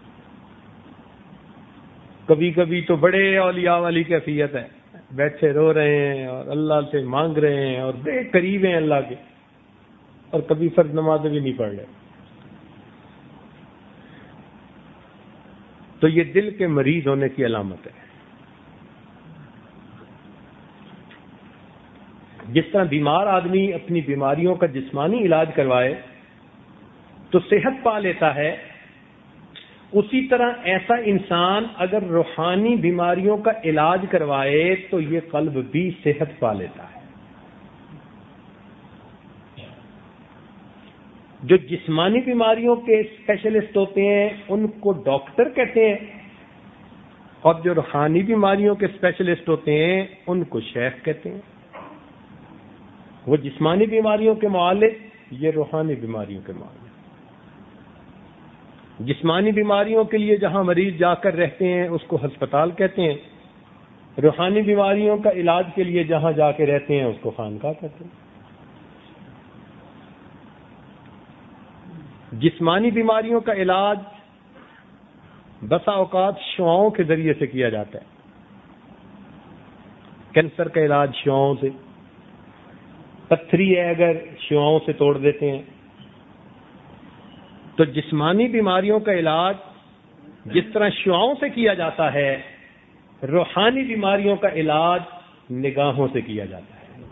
کبھی کبھی تو بڑے اولیاء والی کیفیت ہے، بیٹھے رو رہے ہیں اور اللہ سے مانگ رہے ہیں اور بڑے قریب ہیں اللہ کے، اور کبھی فرض نماز بھی نہیں پڑھ رہے۔ تو یہ دل کے مریض ہونے کی علامت ہے۔ جس طرح بیمار آدمی اپنی بیماریوں کا جسمانی علاج کروائے تو صحت پا لیتا ہے، اسی طرح ایسا انسان اگر روحانی بیماریوں کا علاج کروائے تو یہ قلب بھی صحت پا لیتا ہے. جو جسمانی بیماریوں کے اسپیشلسٹ ہوتے ہیں ان کو ڈاکٹر کہتے ہیں، اور جو روحانی بیماریوں کے اسپیشلسٹ ہوتے ہیں ان کو شیخ کہتے ہیں. وہ جسمانی بیماریوں کے معالج، یہ روحانی بیماریوں کے معالج. جسمانی بیماریوں کے لیے جہاں مریض جا کر رہتے ہیں اس کو ہسپتال کہتے ہیں، روحانی بیماریوں کا علاج کے لیے جہاں جا کے رہتے ہیں اس کو خانقاہ کہتے ہیں. جسمانی بیماریوں کا علاج بسا اوقات شعاؤں کے ذریعے سے کیا جاتا ہے. کینسر کا علاج شعاؤں سے، پتھری ہے اگر شعاؤں سے توڑ دیتے ہیں. تو جسمانی بیماریوں کا علاج جس طرح شعاؤں سے کیا جاتا ہے، روحانی بیماریوں کا علاج نگاہوں سے کیا جاتا ہے.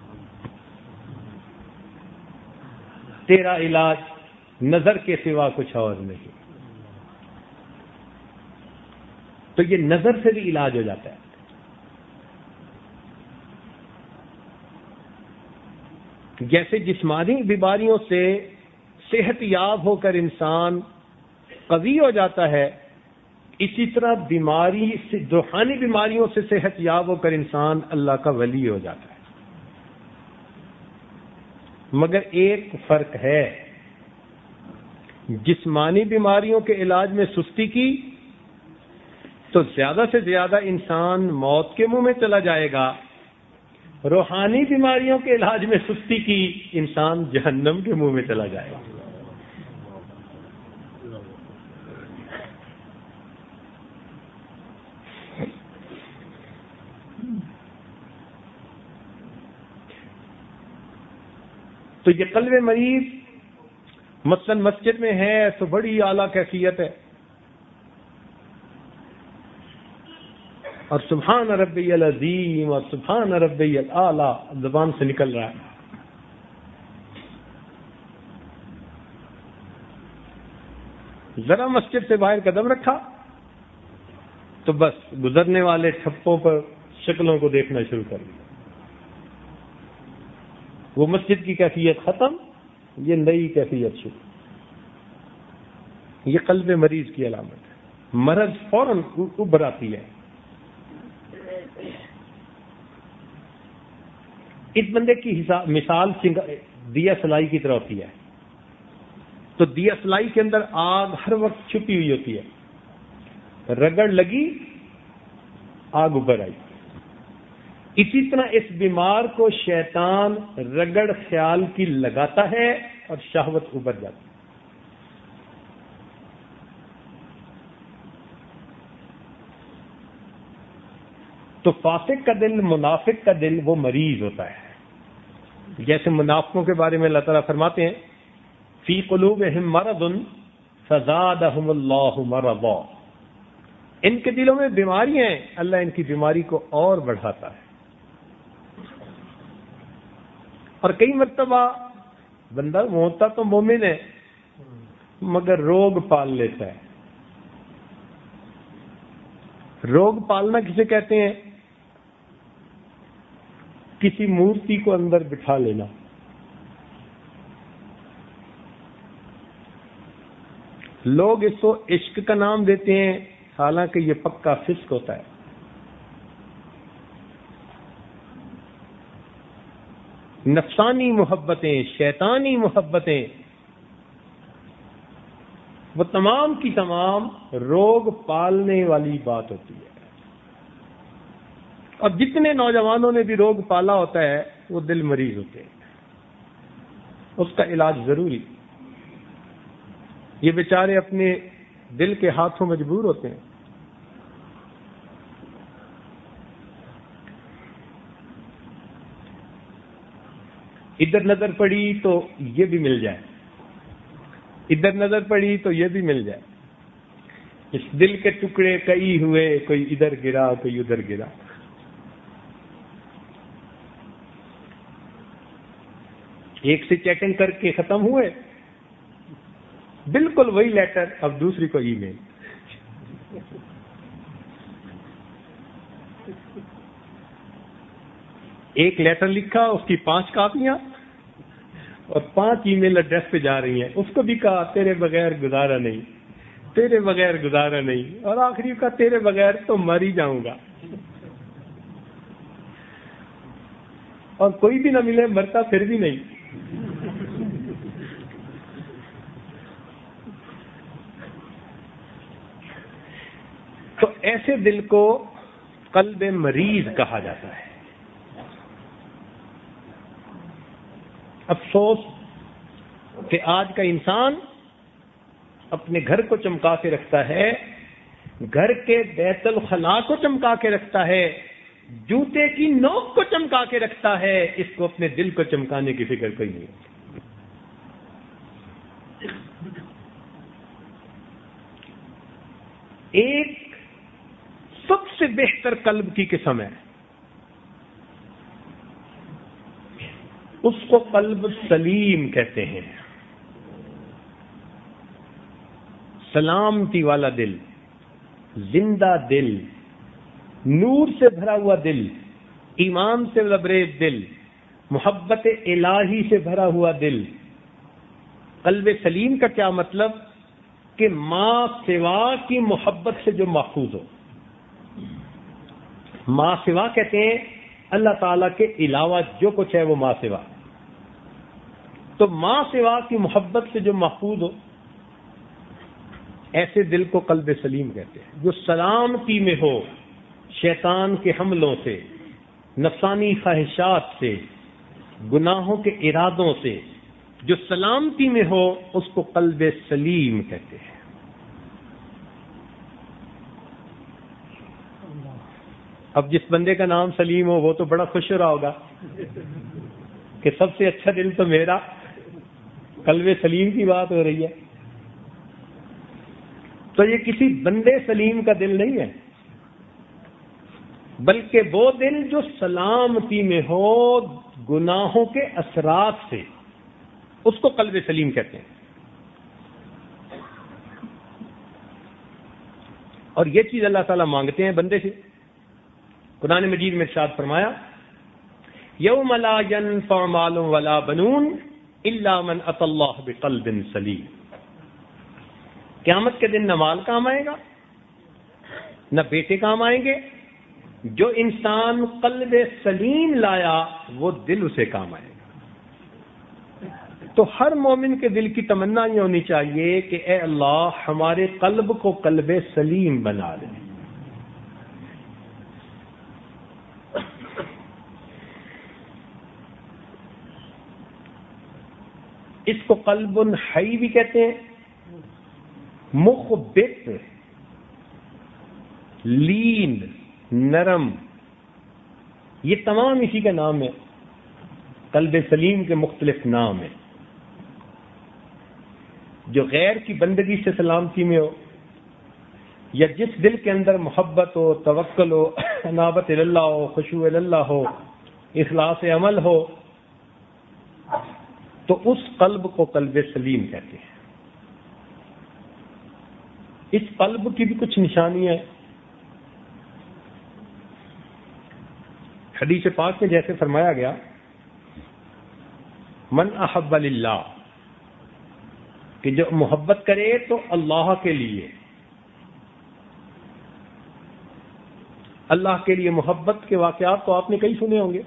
تیرا علاج نظر کے سوا کچھ اور نہیں. تو یہ نظر سے بھی علاج ہو جاتا ہے. جیسے جسمانی بیماریوں سے صحت یاب ہو کر انسان قوی ہو جاتا ہے، اسی طرح بیماری سے، روحانی بیماریوں سے صحت یاب ہو کر انسان اللہ کا ولی ہو جاتا ہے. مگر ایک فرق ہے، جسمانی بیماریوں کے علاج میں سستی کی تو زیادہ سے زیادہ انسان موت کے منہ میں چلا جائے گا. روحانی بیماریوں کے علاج میں سستی کی انسان جہنم کے منہ میں چلا جائے گا. تو یہ قلب مریض مثلا مسجد میں ہے تو بڑی اعلیٰ کیفیت ہے، اور سبحان ربی العظیم اور سبحان ربی الاعلیٰ زبان سے نکل رہا ہے. ذرا مسجد سے باہر قدم رکھا تو بس گزرنے والے ٹھپوں پر شکلوں کو دیکھنا شروع کر دیا. وہ مسجد کی کیفیت ختم، یہ نئی کیفیت شروع. یہ قلب مریض کی علامت ہے. مرض فوراً ابھر آتی ہے. اس بندے کی مثال دیا سلائی کی طرح ہوتی ہے. تو دیا سلائی کے اندر آگ ہر وقت چھپی ہوئی ہوتی ہے، رگڑ لگی آگ ابھر آئی. اسی طرح اس بیمار کو شیطان رگڑ خیال کی لگاتا ہے اور شہوت ابھر جاتی ہے. تو فاسق کا دل، منافق کا دل وہ مریض ہوتا ہے. جیسے منافقوں کے بارے میں اللہ تعالیٰ فرماتے ہیں فی قلوبہم مرض فزادہم اللہ مرضا، ان کے دلوں میں بیماریاں ہیں، اللہ ان کی بیماری کو اور بڑھاتا ہے. اور کئی مرتبہ بندہ ہوتا تو مومن ہے مگر روگ پال لیتا ہے. روگ پالنا کسے کہتے ہیں؟ کسی مورتی کو اندر بٹھا لینا. لوگ اس کو عشق کا نام دیتے ہیں، حالانکہ یہ پکا فسق ہوتا ہے. نفسانی محبتیں، شیطانی محبتیں، وہ تمام کی تمام روگ پالنے والی بات ہوتی ہے. اور جتنے نوجوانوں نے بھی روگ پالا ہوتا ہے وہ دل مریض ہوتے ہیں، اس کا علاج ضروری. یہ بیچارے اپنے دل کے ہاتھوں مجبور ہوتے ہیں. ادھر نظر پڑی تو یہ بھی مل جائے، ادھر نظر پڑی تو یہ بھی مل جائے. اس دل کے ٹکڑے کئی ہوئے، کوئی ادھر گرا کوئی ادھر گرا. ایک سے چیٹنگ کر کے ختم ہوئے، بالکل وہی لیٹر اب دوسری کو ای میل. ایک لیٹر لکھا، اس کی 5 کاپیاں اور 5 ای میل ایڈریس پہ جا رہی ہیں. اس کو بھی کہا تیرے بغیر گزارا نہیں، تیرے بغیر گزارا نہیں، اور آخری کا تیرے بغیر تو مر ہی جاؤں گا. اور کوئی بھی نہ ملے، مرتا پھر بھی نہیں. تو ایسے دل کو قلب مریض کہا جاتا ہے. افسوس کہ آج کا انسان اپنے گھر کو چمکا کے رکھتا ہے، گھر کے بیت الخلاء کو چمکا کے رکھتا ہے، جوتے کی نوک کو چمکا کے رکھتا ہے، اس کو اپنے دل کو چمکانے کی فکر کوئی نہیں. ایک سب سے بہتر قلب کی قسم ہے، اس کو قلب سلیم کہتے ہیں. سلامتی والا دل، زندہ دل، نور سے بھرا ہوا دل، ایمان سے لبریز دل، محبت الہی سے بھرا ہوا دل. قلب سلیم کا کیا مطلب؟ کہ ماں سوا کی محبت سے جو محفوظ ہو. ماں سوا کہتے ہیں اللہ تعالیٰ کے علاوہ جو کچھ ہے وہ ماں سوا. تو ماں سوا کی محبت سے جو محفوظ ہو، ایسے دل کو قلب سلیم کہتے ہیں. جو سلامتی میں ہو شیطان کے حملوں سے، نفسانی خواہشات سے، گناہوں کے ارادوں سے، جو سلامتی میں ہو اس کو قلب سلیم کہتے ہیں. اب جس بندے کا نام سلیم ہو وہ تو بڑا خوش ہو رہا ہوگا کہ سب سے اچھا دل تو میرا. قلب سلیم کی بات ہو رہی ہے. تو یہ کسی بندے سلیم کا دل نہیں ہے، بلکہ وہ دل جو سلامتی میں ہو گناہوں کے اثرات سے، اس کو قلب سلیم کہتے ہیں. اور یہ چیز اللہ تعالیٰ مانگتے ہیں بندے سے. قرآن مجید میں ارشاد فرمایا یوم لا ينفع مال ولا بنون الا من اتى الله بقلب سلیم. قیامت کے دن نہ مال کام آئے گا نہ بیٹے کام آئیں گے، جو انسان قلب سلیم لایا وہ دل اسے کام آئے گا. تو ہر مومن کے دل کی تمنا یہ ہونی چاہیے کہ اے اللہ ہمارے قلب کو قلب سلیم بنا دے. اس کو قلب حی بھی کہتے ہیں، مخبت، لین، نرم، یہ تمام اسی کا نام ہے. قلب سلیم کے مختلف نام ہیں. جو غیر کی بندگی سے سلامتی میں ہو، یا جس دل کے اندر محبت ہو، توکل ہو، انابت اللہ ہو، خشوع اللہ ہو، اخلاص عمل ہو، تو اس قلب کو قلب سلیم کہتے ہیں. اس قلب کی بھی کچھ نشانیاں ہیں. حدیث پاک میں جیسے فرمایا گیا من احب للہ، کہ جو محبت کرے تو اللہ کے لیے. اللہ کے لیے محبت کے واقعات تو آپ نے کئی سنے ہوں گے.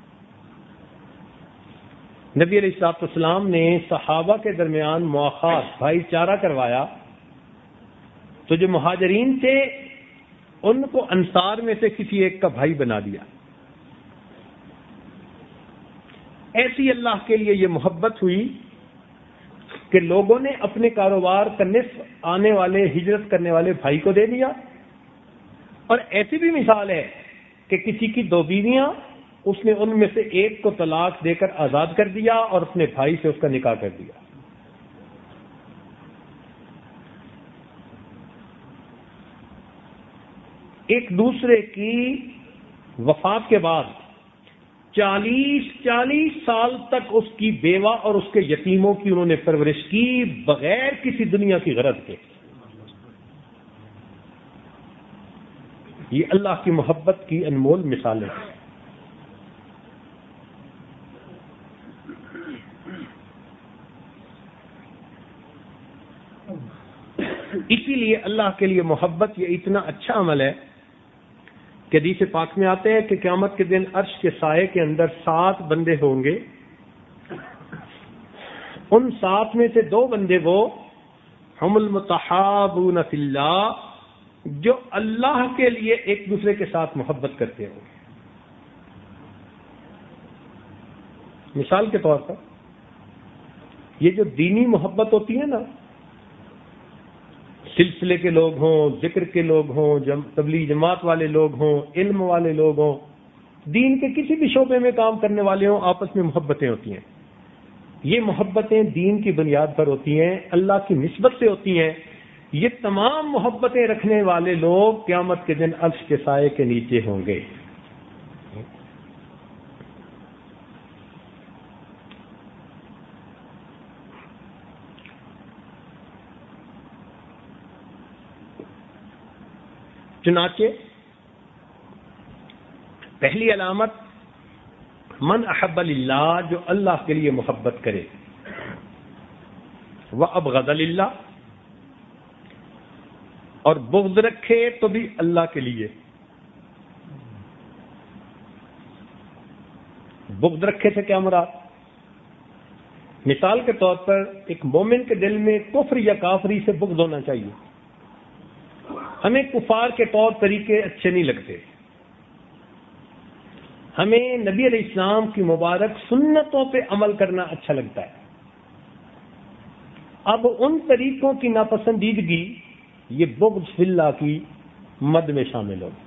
نبی علیہ الصلوۃ والسلام نے صحابہ کے درمیان مواخات، بھائی چارہ کروایا. تو جو مہاجرین تھے ان کو انصار میں سے کسی ایک کا بھائی بنا دیا. ایسی اللہ کے لیے یہ محبت ہوئی کہ لوگوں نے اپنے کاروبار کا نصف آنے والے ہجرت کرنے والے بھائی کو دے دیا. اور ایسی بھی مثال ہے کہ کسی کی 2 بیویاں، اس نے ان میں سے ایک کو طلاق دے کر آزاد کر دیا اور اپنے بھائی سے اس کا نکاح کر دیا. ایک دوسرے کی وفات کے بعد 40 سال تک اس کی بیوہ اور اس کے یتیموں کی انہوں نے پرورش کی بغیر کسی دنیا کی غرض کے. یہ اللہ کی محبت کی انمول مثالیں ہیں. اسی لیے اللہ کے لیے محبت یہ اتنا اچھا عمل ہے کہ حدیث پاک میں آتے ہیں کہ قیامت کے دن عرش کے سائے کے اندر 7 بندے ہوں گے. ان 7 میں سے 2 بندے وہ ہم المتحابون فی اللہ، جو اللہ کے لیے ایک دوسرے کے ساتھ محبت کرتے ہوں گے. مثال کے طور پر یہ جو دینی محبت ہوتی ہے نا، سلسلے کے لوگ ہوں، ذکر کے لوگ ہوں، تبلیغ جماعت والے لوگ ہوں، علم والے لوگ ہوں، دین کے کسی بھی شعبے میں کام کرنے والے ہوں، آپس میں محبتیں ہوتی ہیں. یہ محبتیں دین کی بنیاد پر ہوتی ہیں، اللہ کی نسبت سے ہوتی ہیں. یہ تمام محبتیں رکھنے والے لوگ قیامت کے دن عرش کے سائے کے نیچے ہوں گے. چنانچہ پہلی علامت من احب للہ، جو اللہ کے لیے محبت کرے، وابغض للہ، اور بغض رکھے تو بھی اللہ کے لیے. بغض رکھے سے کیا مراد؟ مثال کے طور پر ایک مومن کے دل میں کفر یا کافری سے بغض ہونا چاہیے. ہمیں کفار کے طور طریقے اچھے نہیں لگتے، ہمیں نبی علیہ السلام کی مبارک سنتوں پہ عمل کرنا اچھا لگتا ہے. اب ان طریقوں کی ناپسندیدگی یہ بغض فی اللہ کی مد میں شامل ہو.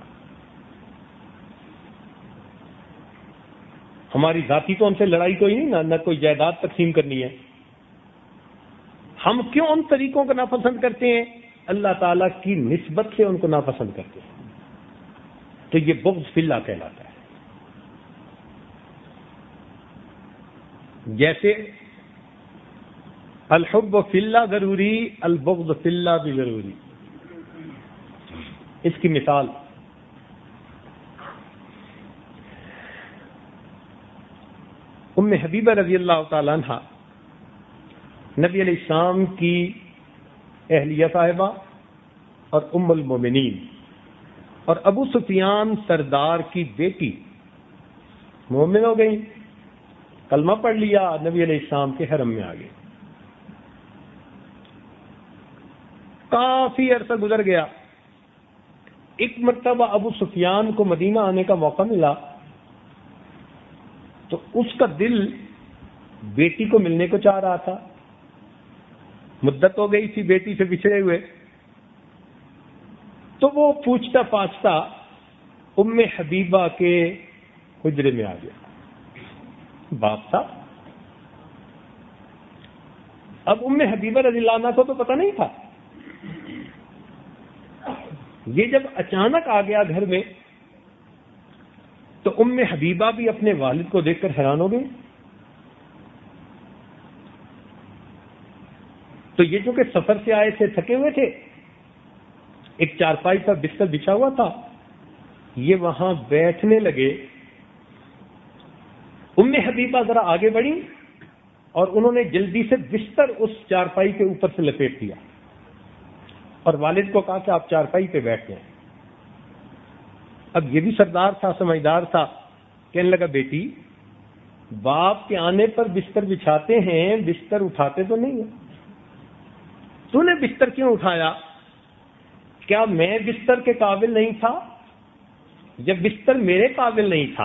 ہماری ذاتی تو ہم سے لڑائی کوئی نہیں، نہ کوئی جائیداد تقسیم کرنی ہے. ہم کیوں ان طریقوں کو ناپسند کرتے ہیں؟ اللہ تعالیٰ کی نسبت سے ان کو ناپسند کرتے ہیں. تو یہ بغض فی اللہ کہلاتا ہے. جیسے الحب فی اللہ ضروری، البغض فی اللہ بھی ضروری. اس کی مثال ام حبیبہ رضی اللہ تعالیٰ عنہ نبی علیہ السلام کی اہلیہ صاحبہ اور ام المومنین، اور ابو سفیان سردار کی بیٹی مومن ہو گئی، کلمہ پڑھ لیا، نبی علیہ السلام کے حرم میں آ گئی. کافی عرصہ گزر گیا. ایک مرتبہ ابو سفیان کو مدینہ آنے کا موقع ملا تو اس کا دل بیٹی کو ملنے کو چاہ رہا تھا. مدت ہو گئی تھی بیٹی سے بچھڑے ہوئے، تو وہ پوچھتا پاچھتا ام حبیبہ کے حجرے میں آ گیا. باپ تھا. اب ام حبیبہ رضی اللہ عنہ کو تو پتہ نہیں تھا. یہ جب اچانک آ گیا گھر میں تو ام حبیبہ بھی اپنے والد کو دیکھ کر حیران ہو گئی. تو یہ جو کہ سفر سے آئے تھے، تھکے ہوئے تھے، ایک چارپائی پر بستر بچھا ہوا تھا، یہ وہاں بیٹھنے لگے. ام حبیبہ ذرا آگے بڑھی اور انہوں نے جلدی سے بستر اس چارپائی کے اوپر سے لپیٹ دیا اور والد کو کہا کہ آپ چارپائی پہ بیٹھ جائیں. اب یہ بھی سردار تھا، سمجھدار تھا، کہنے لگا بیٹی باپ کے آنے پر بستر بچھاتے ہیں، بستر اٹھاتے تو نہیں ہیں. تو نے بستر کیوں اٹھایا؟ کیا میں بستر کے قابل نہیں تھا؟ جب بستر میرے قابل نہیں تھا،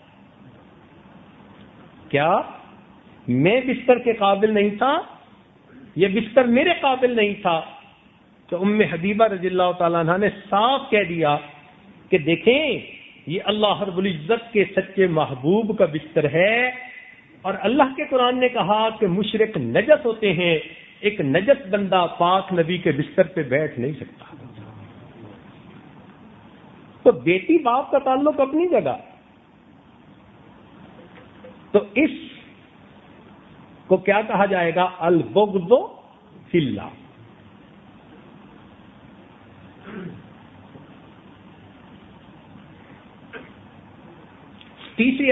کیا میں بستر کے قابل نہیں تھا یا بستر میرے قابل نہیں تھا؟ تو ام حبیبہ رضی اللہ تعالیٰ عنہ نے صاف کہہ دیا کہ دیکھیں یہ اللہ رب العزت کے سچے محبوب کا بستر ہے، اور اللہ کے قرآن نے کہا کہ مشرک نجس ہوتے ہیں، ایک نجس بندہ پاک نبی کے بستر پہ بیٹھ نہیں سکتا. تو بیٹی باپ کا تعلق اپنی جگہ. تو اس کو کیا کہا جائے گا؟ البغض فی اللہ.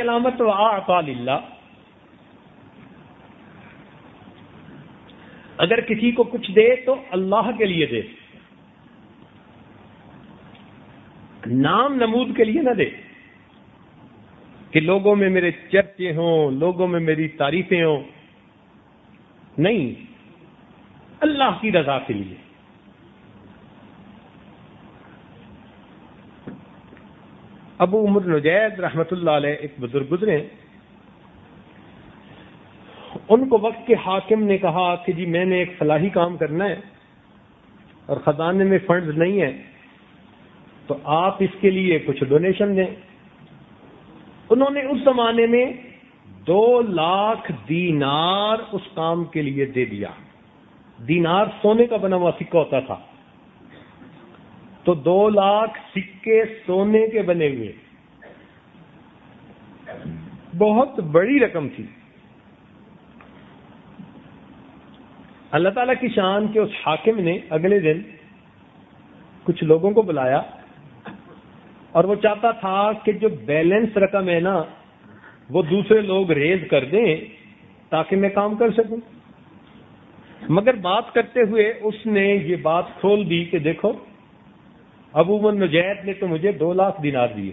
علامت وَأَعْطَى لِلَّهِ. اگر کسی کو کچھ دے تو اللہ کے لیے دے، نام نمود کے لیے نہ دے کہ لوگوں میں میرے چرچے ہوں، لوگوں میں میری تعریفیں ہوں. نہیں، اللہ کی رضا کے لیے. ابو عمر نجید رحمت اللہ علیہ ایک بزرگ گزرے، ان کو وقت کے حاکم نے کہا کہ جی میں نے ایک فلاحی کام کرنا ہے اور خزانے میں فنڈز نہیں ہیں، تو آپ اس کے لیے کچھ ڈونیشن دیں. انہوں نے اس زمانے میں 2,00,000 دینار اس کام کے لیے دے دیا. دینار سونے کا بنا ہوا سکہ ہوتا تھا، تو 2,00,000 سکے سونے کے بنے ہوئے، بہت بڑی رقم تھی. اللہ تعالیٰ کی شان کے اس حاکم نے اگلے دن کچھ لوگوں کو بلایا اور وہ چاہتا تھا کہ جو بیلنس رقم ہے نا وہ دوسرے لوگ ریز کر دیں تاکہ میں کام کر سکوں. مگر بات کرتے ہوئے اس نے یہ بات کھول دی کہ دیکھو ابو عمر نجید نے تو مجھے 2,00,000 دینار دیے.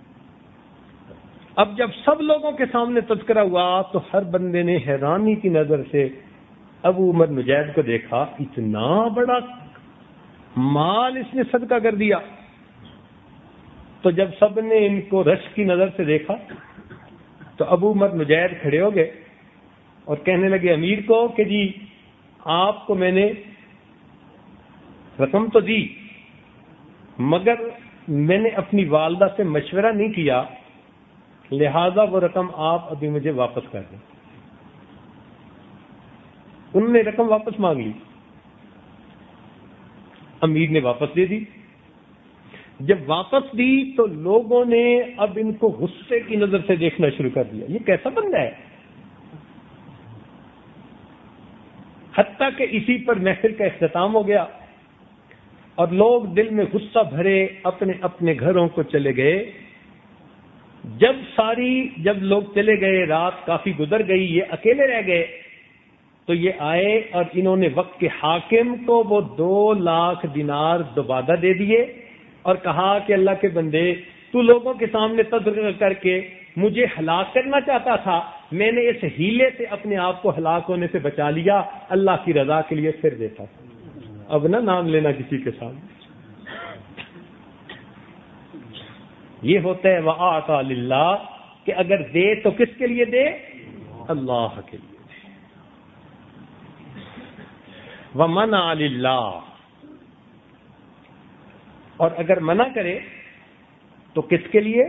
اب جب سب لوگوں کے سامنے تذکرہ ہوا تو ہر بندے نے حیرانی کی نظر سے ابو عمر نجید کو دیکھا، اتنا بڑا مال اس نے صدقہ کر دیا. تو جب سب نے ان کو رش کی نظر سے دیکھا تو ابو عمر نجید کھڑے ہو گئے اور کہنے لگے امیر کو کہ جی آپ کو میں نے رقم تو دی، مگر میں نے اپنی والدہ سے مشورہ نہیں کیا، لہذا وہ رقم آپ ابھی مجھے واپس کر دیں. انہوں نے رقم واپس مانگ لی، امیر نے واپس دے دی. جب واپس دی تو لوگوں نے اب ان کو غصے کی نظر سے دیکھنا شروع کر دیا، یہ کیسا بندہ ہے. حتیٰ کہ اسی پر محفل کا اختتام ہو گیا اور لوگ دل میں غصہ بھرے اپنے اپنے گھروں کو چلے گئے. جب لوگ چلے گئے، رات کافی گزر گئی، یہ اکیلے رہ گئے، تو یہ آئے اور انہوں نے وقت کے حاکم کو وہ 2,00,000 دینار دوبارہ دے دیے اور کہا کہ اللہ کے بندے تو لوگوں کے سامنے تذکرہ کر کے مجھے ہلاک کرنا چاہتا تھا، میں نے اس ہیلے سے اپنے آپ کو ہلاک ہونے سے بچا لیا، اللہ کی رضا کے لیے پھر دیتا. اب نہ نام لینا کسی کے سامنے. یہ ہوتا ہے وَأَعْطَى لِلَّهِ کہ اگر دے تو کس کے لیے دے؟ اللہ کے لیے. وَمَنَعَ لِلَّهِ اور اگر منع کرے تو کس کے لیے؟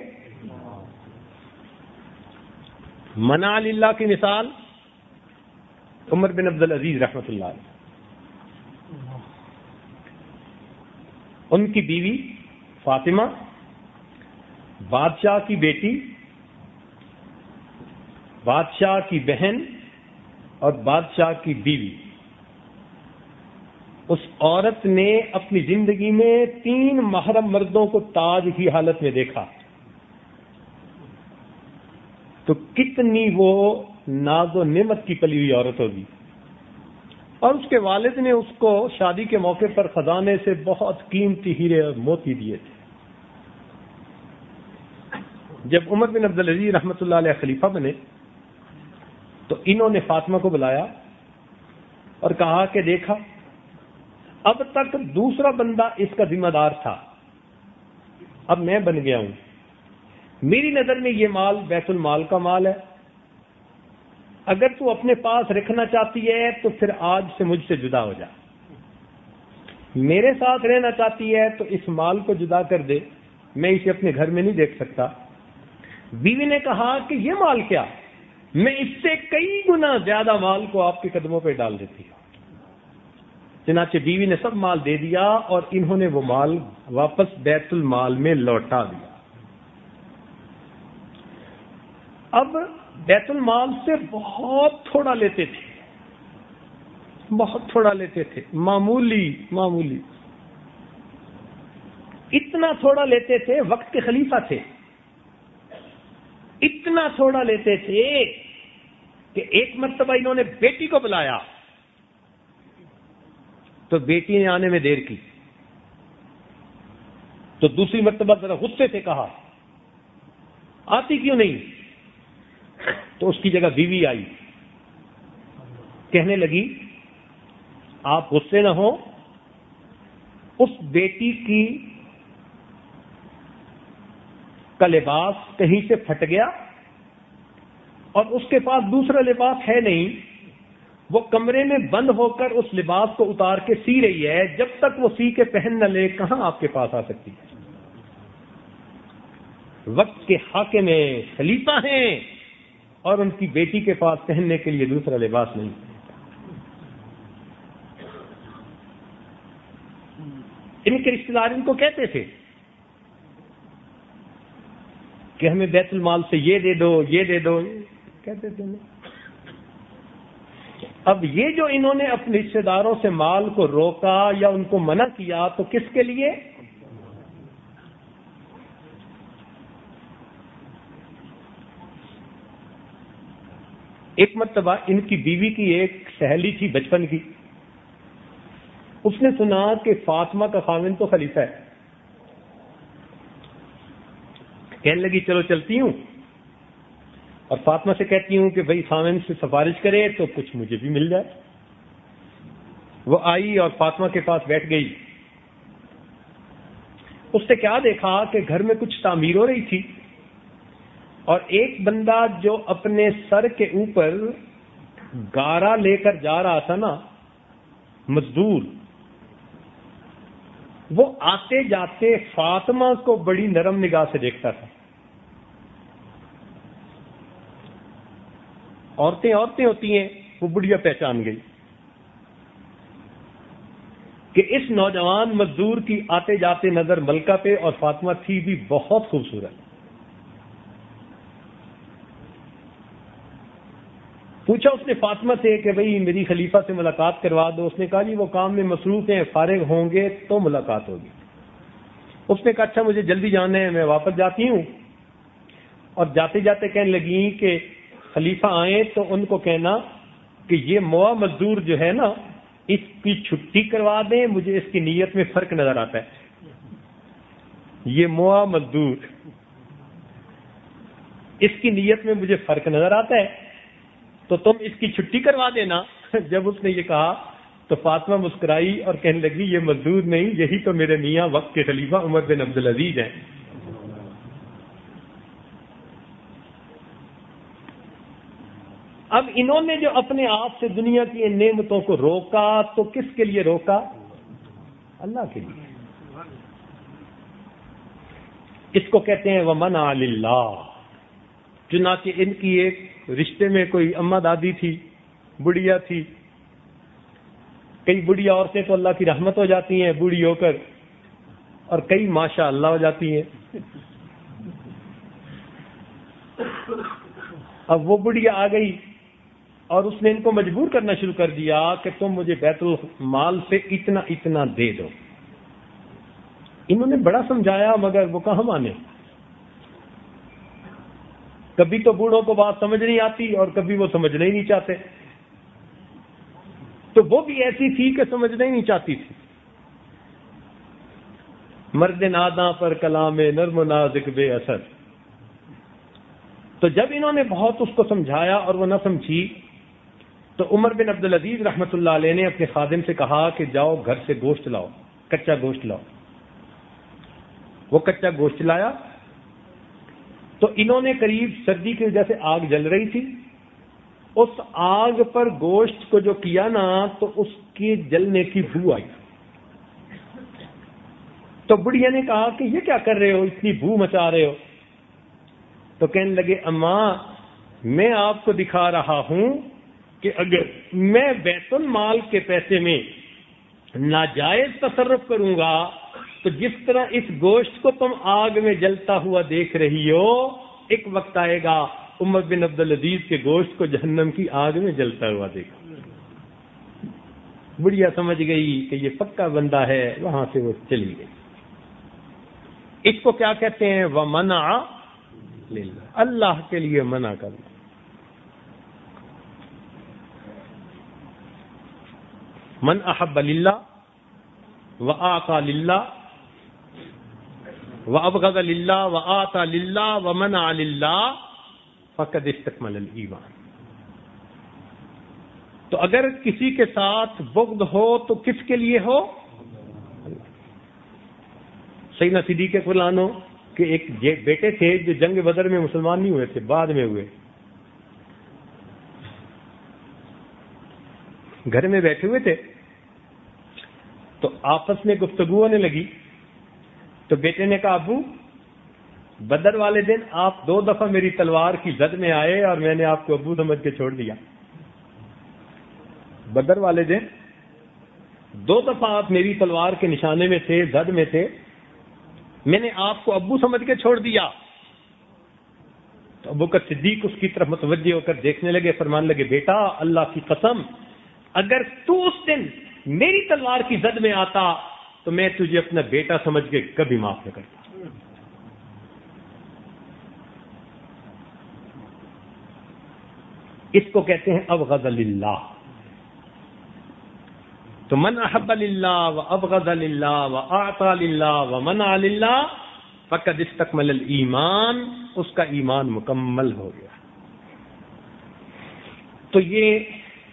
منع للہ کی مثال عمر بن عبد العزیز رحمۃ اللہ علیہ. ان کی بیوی فاطمہ، بادشاہ کی بیٹی، بادشاہ کی بہن اور بادشاہ کی بیوی، اس عورت نے اپنی زندگی میں 3 محرم مردوں کو تاج کی حالت میں دیکھا، تو کتنی وہ ناز و نعمت کی پلی ہوئی عورت ہوگی. اور اس کے والد نے اس کو شادی کے موقع پر خزانے سے بہت قیمتی ہیرے اور موتی دیے تھے. جب عمر بن عبد العزیز رحمۃ اللہ علیہ خلیفہ بنے تو انہوں نے فاطمہ کو بلایا اور کہا کہ دیکھا اب تک دوسرا بندہ اس کا ذمہ دار تھا، اب میں بن گیا ہوں، میری نظر میں یہ مال بیت المال کا مال ہے، اگر تو اپنے پاس رکھنا چاہتی ہے تو پھر آج سے مجھ سے جدا ہو جا، میرے ساتھ رہنا چاہتی ہے تو اس مال کو جدا کر دے، میں اسے اپنے گھر میں نہیں دیکھ سکتا. بیوی نے کہا کہ یہ مال کیا، میں اس سے کئی گنا زیادہ مال کو آپ کے قدموں پہ ڈال دیتی ہوں. چنانچہ بیوی نے سب مال دے دیا اور انہوں نے وہ مال واپس بیت المال میں لوٹا دیا. اب بیت المال سے بہت تھوڑا لیتے تھے، بہت تھوڑا لیتے تھے، معمولی اتنا تھوڑا لیتے تھے. وقت کے خلیفہ تھے، اتنا تھوڑا لیتے تھے کہ ایک مرتبہ انہوں نے بیٹی کو بلایا تو بیٹی نے آنے میں دیر کی، تو دوسری مرتبہ ذرا غصے سے کہا آتی کیوں نہیں؟ تو اس کی جگہ بیوی آئی، کہنے لگی آپ غصے نہ ہو، اس بیٹی کی کا لباس کہیں سے پھٹ گیا اور اس کے پاس دوسرا لباس ہے نہیں، وہ کمرے میں بند ہو کر اس لباس کو اتار کے سی رہی ہے، جب تک وہ سی کے پہن نہ لے کہاں آپ کے پاس آ سکتی ہے؟ وقت کے حاکم ہیں، خلیفہ ہیں، اور ان کی بیٹی کے پاس پہننے کے لیے دوسرا لباس نہیں۔ ان کے رشتے دار ان کو کہتے تھے کہ ہمیں بیت المال سے یہ دے دو یہ دے دو، کہتے تھے۔ اب یہ جو انہوں نے اپنے رشتے داروں سے مال کو روکا یا ان کو منع کیا تو کس کے لیے؟ ایک مرتبہ ان کی بیوی کی ایک سہیلی تھی بچپن کی، اس نے سنا کہ فاطمہ کا خاوند تو خلیفہ ہے، کہنے لگی چلو چلتی ہوں اور فاطمہ سے کہتی ہوں کہ بھائی خاوند سے سفارش کرے تو کچھ مجھے بھی مل جائے۔ وہ آئی اور فاطمہ کے پاس بیٹھ گئی، اس نے کیا دیکھا کہ گھر میں کچھ تعمیر ہو رہی تھی اور ایک بندہ جو اپنے سر کے اوپر گارا لے کر جا رہا تھا نا، مزدور، وہ آتے جاتے فاطمہ کو بڑی نرم نگاہ سے دیکھتا تھا۔ عورتیں ہوتی ہیں، وہ بڑھیا پہچان گئی کہ اس نوجوان مزدور کی آتے جاتے نظر ملکہ پہ، اور فاطمہ تھی بھی بہت خوبصورت۔ پوچھا اس نے فاطمہ سے کہ بھئی میری خلیفہ سے ملاقات کروا دو، اس نے کہا جی وہ کام میں مصروف ہیں، فارغ ہوں گے تو ملاقات ہوگی۔ اس نے کہا اچھا مجھے جلدی جانا ہے، میں واپس جاتی ہوں، اور جاتے جاتے کہنے لگی کہ خلیفہ آئیں تو ان کو کہنا کہ یہ موا مزدور جو ہے نا اس کی چھٹی کروا دیں، مجھے اس کی نیت میں فرق نظر آتا ہے۔ یہ موا مزدور، اس کی نیت میں مجھے فرق نظر آتا ہے، تو تم اس کی چھٹی کروا دینا۔ جب اس نے یہ کہا تو فاطمہ مسکرائی اور کہنے لگی یہ مزدور نہیں، یہی تو میرے میاں وقت کے خلیفہ عمر بن عبدالعزیز ہیں۔ اب انہوں نے جو اپنے آپ سے دنیا کی ان نعمتوں کو روکا تو کس کے لیے روکا؟ اللہ کے لیے۔ اس کو کہتے ہیں وَمَنَعَ لِلَّهِ۔ چنانچہ ان کی ایک رشتے میں کوئی اماں دادی تھی، بڑھیا تھی۔ کئی بڑھیا عورتیں تو اللہ کی رحمت ہو جاتی ہیں بوڑھی ہو کر، اور کئی ماشاء اللہ ہو جاتی ہیں۔ اب وہ بڑھیا آ گئی اور اس نے ان کو مجبور کرنا شروع کر دیا کہ تم مجھے بیت المال سے اتنا اتنا دے دو۔ انہوں نے بڑا سمجھایا مگر وہ کہاں مانے۔ کبھی تو بوڑھوں کو بات سمجھ نہیں آتی اور کبھی وہ سمجھنا ہی نہیں چاہتے، تو وہ بھی ایسی تھی کہ سمجھنا ہی نہیں چاہتی تھی۔ مرد ناداں پر کلام نرم و نازک بے اثر۔ تو جب انہوں نے بہت اس کو سمجھایا اور وہ نہ سمجھی تو عمر بن عبدالعزیز رحمۃ اللہ علیہ نے اپنے خادم سے کہا کہ جاؤ گھر سے گوشت لاؤ، کچا گوشت لاؤ۔ وہ کچا گوشت لایا تو انہوں نے قریب سردی کی وجہ سے آگ جل رہی تھی، اس آگ پر گوشت کو جو کیا نا تو اس کی جلنے کی بو آئی۔ تو بڑھیا نے کہا کہ یہ کیا کر رہے ہو، اتنی بو مچا رہے ہو؟ تو کہنے لگے اماں میں آپ کو دکھا رہا ہوں کہ اگر میں بیت المال کے پیسے میں ناجائز تصرف کروں گا تو جس طرح اس گوشت کو تم آگ میں جلتا ہوا دیکھ رہی ہو، ایک وقت آئے گا عمر بن عبدالعزیز کے گوشت کو جہنم کی آگ میں جلتا ہوا دیکھا۔ بڑھیا سمجھ گئی کہ یہ پکا بندہ ہے، وہاں سے وہ چلی گئی۔ اس کو کیا کہتے ہیں؟ وَمَنَعَ للہ، اللہ کے لیے منع کرنا. من احب للہ وآتا للہ وابغض للہ وآتا للہ ومنع للہ فقد استکمل الایمان. تو اگر کسی کے ساتھ بغض ہو تو کس کے لیے ہو؟ سیدنا صدیق اکبر کے ایک بیٹے تھے جو جنگ بدر میں مسلمان نہیں ہوئے تھے، بعد میں ہوئے. گھر میں بیٹھے ہوئے تھے تو آپس میں گفتگو ہونے لگی. تو بیٹے نے کہا ابو بدر والے دن آپ 2 دفعہ میری تلوار کی زد میں آئے اور میں نے آپ کو ابو سمجھ کے چھوڑ دیا. بدر والے دن 2 دفعہ آپ میری تلوار کے نشانے میں تھے، زد میں تھے، میں نے آپ کو ابو سمجھ کے چھوڑ دیا. تو ابوبکر صدیق اس کی طرف متوجہ ہو کر دیکھنے لگے، فرمانے لگے بیٹا اللہ کی قسم اگر تو اس دن میری تلوار کی زد میں آتا تو میں تجھے اپنا بیٹا سمجھ کے کبھی معاف نہ کرتا. اس کو کہتے ہیں ابغض للہ. تو من احب للہ وابغض للہ واعطى للہ ومنع للہ فقد استکمل الایمان، اس کا ایمان مکمل ہو گیا. تو یہ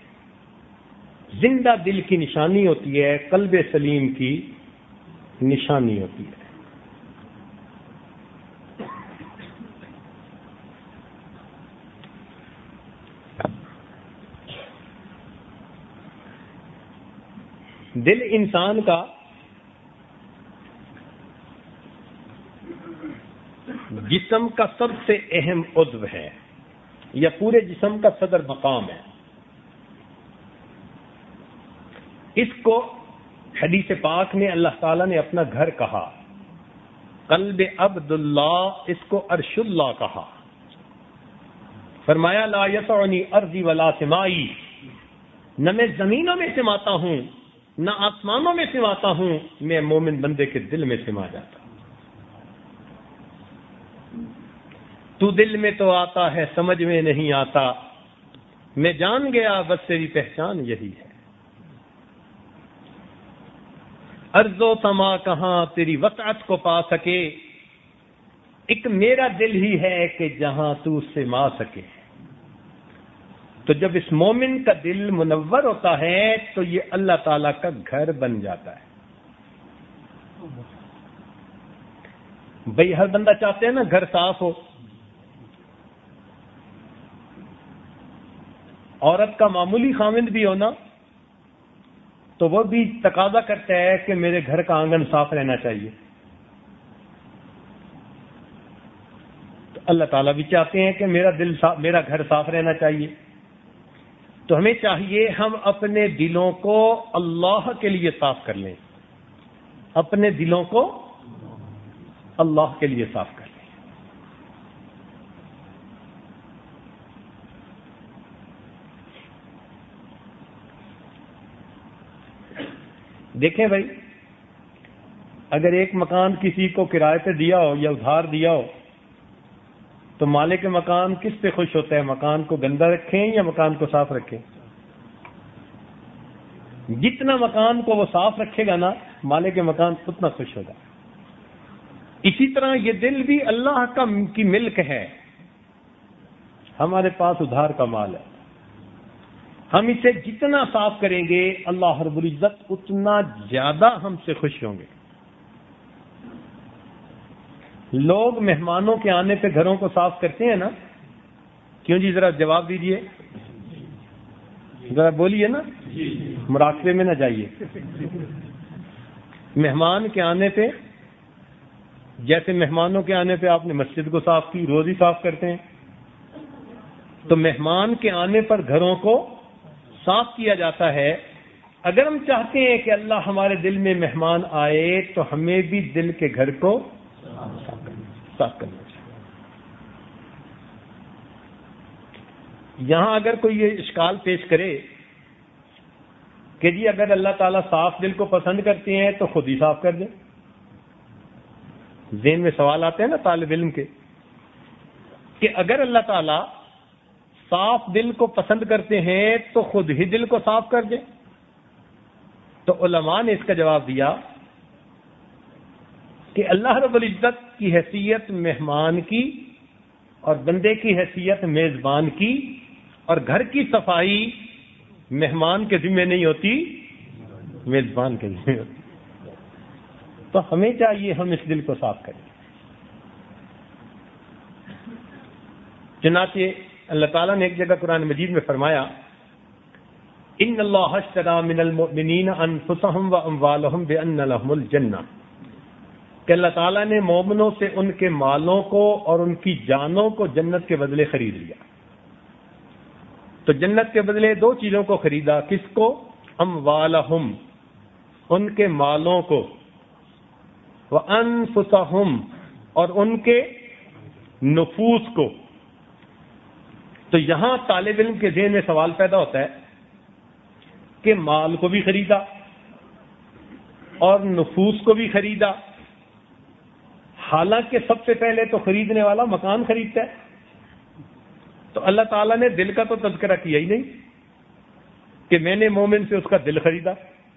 زندہ دل کی نشانی ہوتی ہے، قلب سلیم کی نشانی ہوتی ہے. دل انسان کا جسم کا سب سے اہم عضو ہے یا پورے جسم کا صدر مقام ہے. اس کو حدیث پاک میں اللہ تعالیٰ نے اپنا گھر کہا، قلب عبداللہ، اس کو عرش اللہ کہا. فرمایا لا یسعنی ارضی ولا سمائی، نہ میں زمینوں میں سماتا ہوں نہ آسمانوں میں سماتا ہوں، میں مومن بندے کے دل میں سما جاتا ہوں. تو دل میں تو آتا ہے سمجھ میں نہیں آتا، میں جان گیا بس تیری پہچان یہی ہے. ارض و سما کہاں تیری وسعت کو پا سکے، ایک میرا دل ہی ہے کہ جہاں تو سما سکے. تو جب اس مومن کا دل منور ہوتا ہے تو یہ اللہ تعالیٰ کا گھر بن جاتا ہے. بھئی ہر بندہ چاہتے ہیں نا گھر صاف ہو. عورت کا معمولی خاوند بھی ہونا تو وہ بھی تقاضا کرتا ہے کہ میرے گھر کا آنگن صاف رہنا چاہیے. تو اللہ تعالیٰ بھی چاہتے ہیں کہ میرا گھر صاف رہنا چاہیے. تو ہمیں چاہیے ہم اپنے دلوں کو اللہ کے لیے صاف کر لیں، اپنے دلوں کو اللہ کے لیے صاف کر لیں. دیکھیں بھائی، اگر ایک مکان کسی کو کرائے پہ دیا ہو یا ادھار دیا ہو تو مالک مکان کس پہ خوش ہوتا ہے؟ مکان کو گندا رکھیں یا مکان کو صاف رکھیں؟ جتنا مکان کو وہ صاف رکھے گا نا مالک مکان اتنا خوش ہوگا. اسی طرح یہ دل بھی اللہ کی ملک ہے، ہمارے پاس ادھار کا مال ہے. ہم اسے جتنا صاف کریں گے اللہ رب العزت اتنا زیادہ ہم سے خوش ہوں گے. لوگ مہمانوں کے آنے پہ گھروں کو صاف کرتے ہیں نا، کیوں جی؟ ذرا جواب دیجئے، ذرا بولیے نا، مراقبے میں نہ جائیے. مہمان کے آنے پہ، جیسے مہمانوں کے آنے پہ آپ نے مسجد کو صاف کی، روز ہی صاف کرتے ہیں، تو مہمان کے آنے پر گھروں کو صاف کیا جاتا ہے. اگر ہم چاہتے ہیں کہ اللہ ہمارے دل میں مہمان آئے تو ہمیں بھی دل کے گھر کو صاف کرنا چاہیے. یہاں اگر کوئی یہ اشکال پیش کرے کہ جی اگر اللہ تعالیٰ صاف دل کو پسند کرتے ہیں تو خود ہی صاف کر دیں، ذہن میں سوال آتے ہیں نا طالب علم کے، کہ اگر اللہ تعالیٰ صاف دل کو پسند کرتے ہیں تو خود ہی دل کو صاف کر دیں. تو علماء نے اس کا جواب دیا کہ اللہ رب العزت کی حیثیت مہمان کی اور بندے کی حیثیت میزبان کی، اور گھر کی صفائی مہمان کے ذمہ نہیں ہوتی، میزبان کے ذمہ ہوتی. تو ہمیں چاہیے ہم اس دل کو صاف کریں. چنانچہ اللہ تعالیٰ نے ایک جگہ قرآن مجید میں فرمایا ان اللہ اشتری من المؤمنین انفسهم واموالهم بان لهم الجنہ، کہ اللہ تعالیٰ نے مومنوں سے ان کے مالوں کو اور ان کی جانوں کو جنت کے بدلے خرید لیا. تو جنت کے بدلے دو چیزوں کو خریدا. کس کو؟ اموالہم، ان کے مالوں کو، وانفسہم، اور ان کے نفوس کو. تو یہاں طالب علم کے ذہن میں سوال پیدا ہوتا ہے کہ مال کو بھی خریدا اور نفوس کو بھی خریدا، حالانکہ سب سے پہلے تو خریدنے والا مکان خریدتا ہے. تو اللہ تعالیٰ نے دل کا تو تذکرہ کیا ہی نہیں کہ میں نے مومن سے اس کا دل خریدا.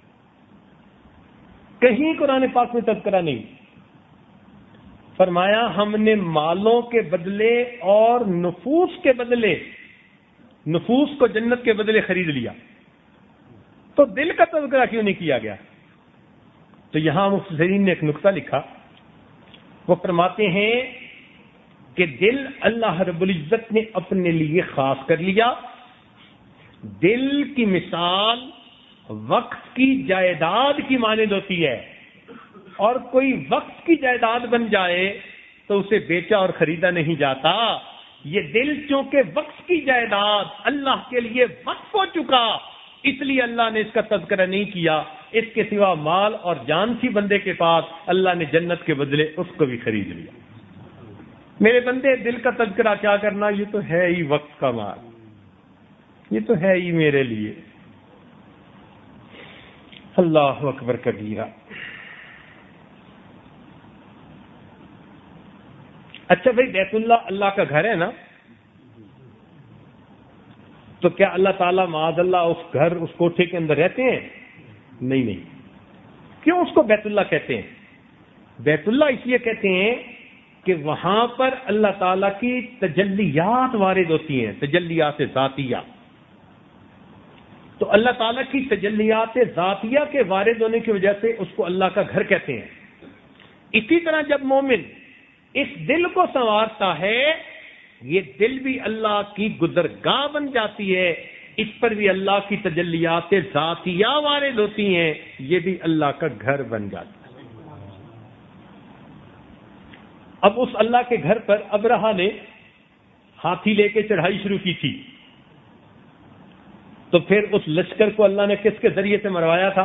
کہیں قرآن پاک میں تذکرہ نہیں. فرمایا ہم نے مالوں کے بدلے اور نفوس کے بدلے، نفوس کو جنت کے بدلے خرید لیا. تو دل کا تذکرہ کیوں نہیں کیا گیا؟ تو یہاں مفسرین نے ایک نقطہ لکھا. وہ فرماتے ہیں کہ دل اللہ رب العزت نے اپنے لیے خاص کر لیا. دل کی مثال وقت کی جائیداد کی مانند ہوتی ہے، اور کوئی وقت کی جائیداد بن جائے تو اسے بیچا اور خریدا نہیں جاتا. یہ دل چونکہ وقت کی جائیداد اللہ کے لیے وقف ہو چکا، اس لیے اللہ نے اس کا تذکرہ نہیں کیا. اس کے سوا مال اور جان تھی بندے کے پاس، اللہ نے جنت کے بدلے اس کو بھی خرید لیا. میرے بندے، دل کا تذکرہ کیا کرنا، یہ تو ہے ہی وقت کا مال، یہ تو ہے ہی میرے لیے. اللہ اکبر کبیرہ. اچھا بھائی، بیت اللہ اللہ کا گھر ہے نا، تو کیا اللہ تعالیٰ معاذ اللہ اس گھر، اس کوٹھے کے اندر رہتے ہیں؟ نہیں. کیوں اس کو بیت اللہ کہتے ہیں؟ بیت اللہ اس لیے کہتے ہیں کہ وہاں پر اللہ تعالیٰ کی تجلیات وارد ہوتی ہیں، تجلیات ذاتیہ. تو اللہ تعالیٰ کی تجلیات ذاتیہ کے وارد ہونے کی وجہ سے اس کو اللہ کا گھر کہتے ہیں. اسی طرح جب مومن اس دل کو سنوارتا ہے، یہ دل بھی اللہ کی گزرگاہ بن جاتی ہے، اس پر بھی اللہ کی تجلیات ذاتیہ وارد ہوتی ہیں، یہ بھی اللہ کا گھر بن جاتا ہے. اب اس اللہ کے گھر پر ابرہہ نے ہاتھی لے کے چڑھائی شروع کی تھی، تو پھر اس لشکر کو اللہ نے کس کے ذریعے سے مروایا تھا؟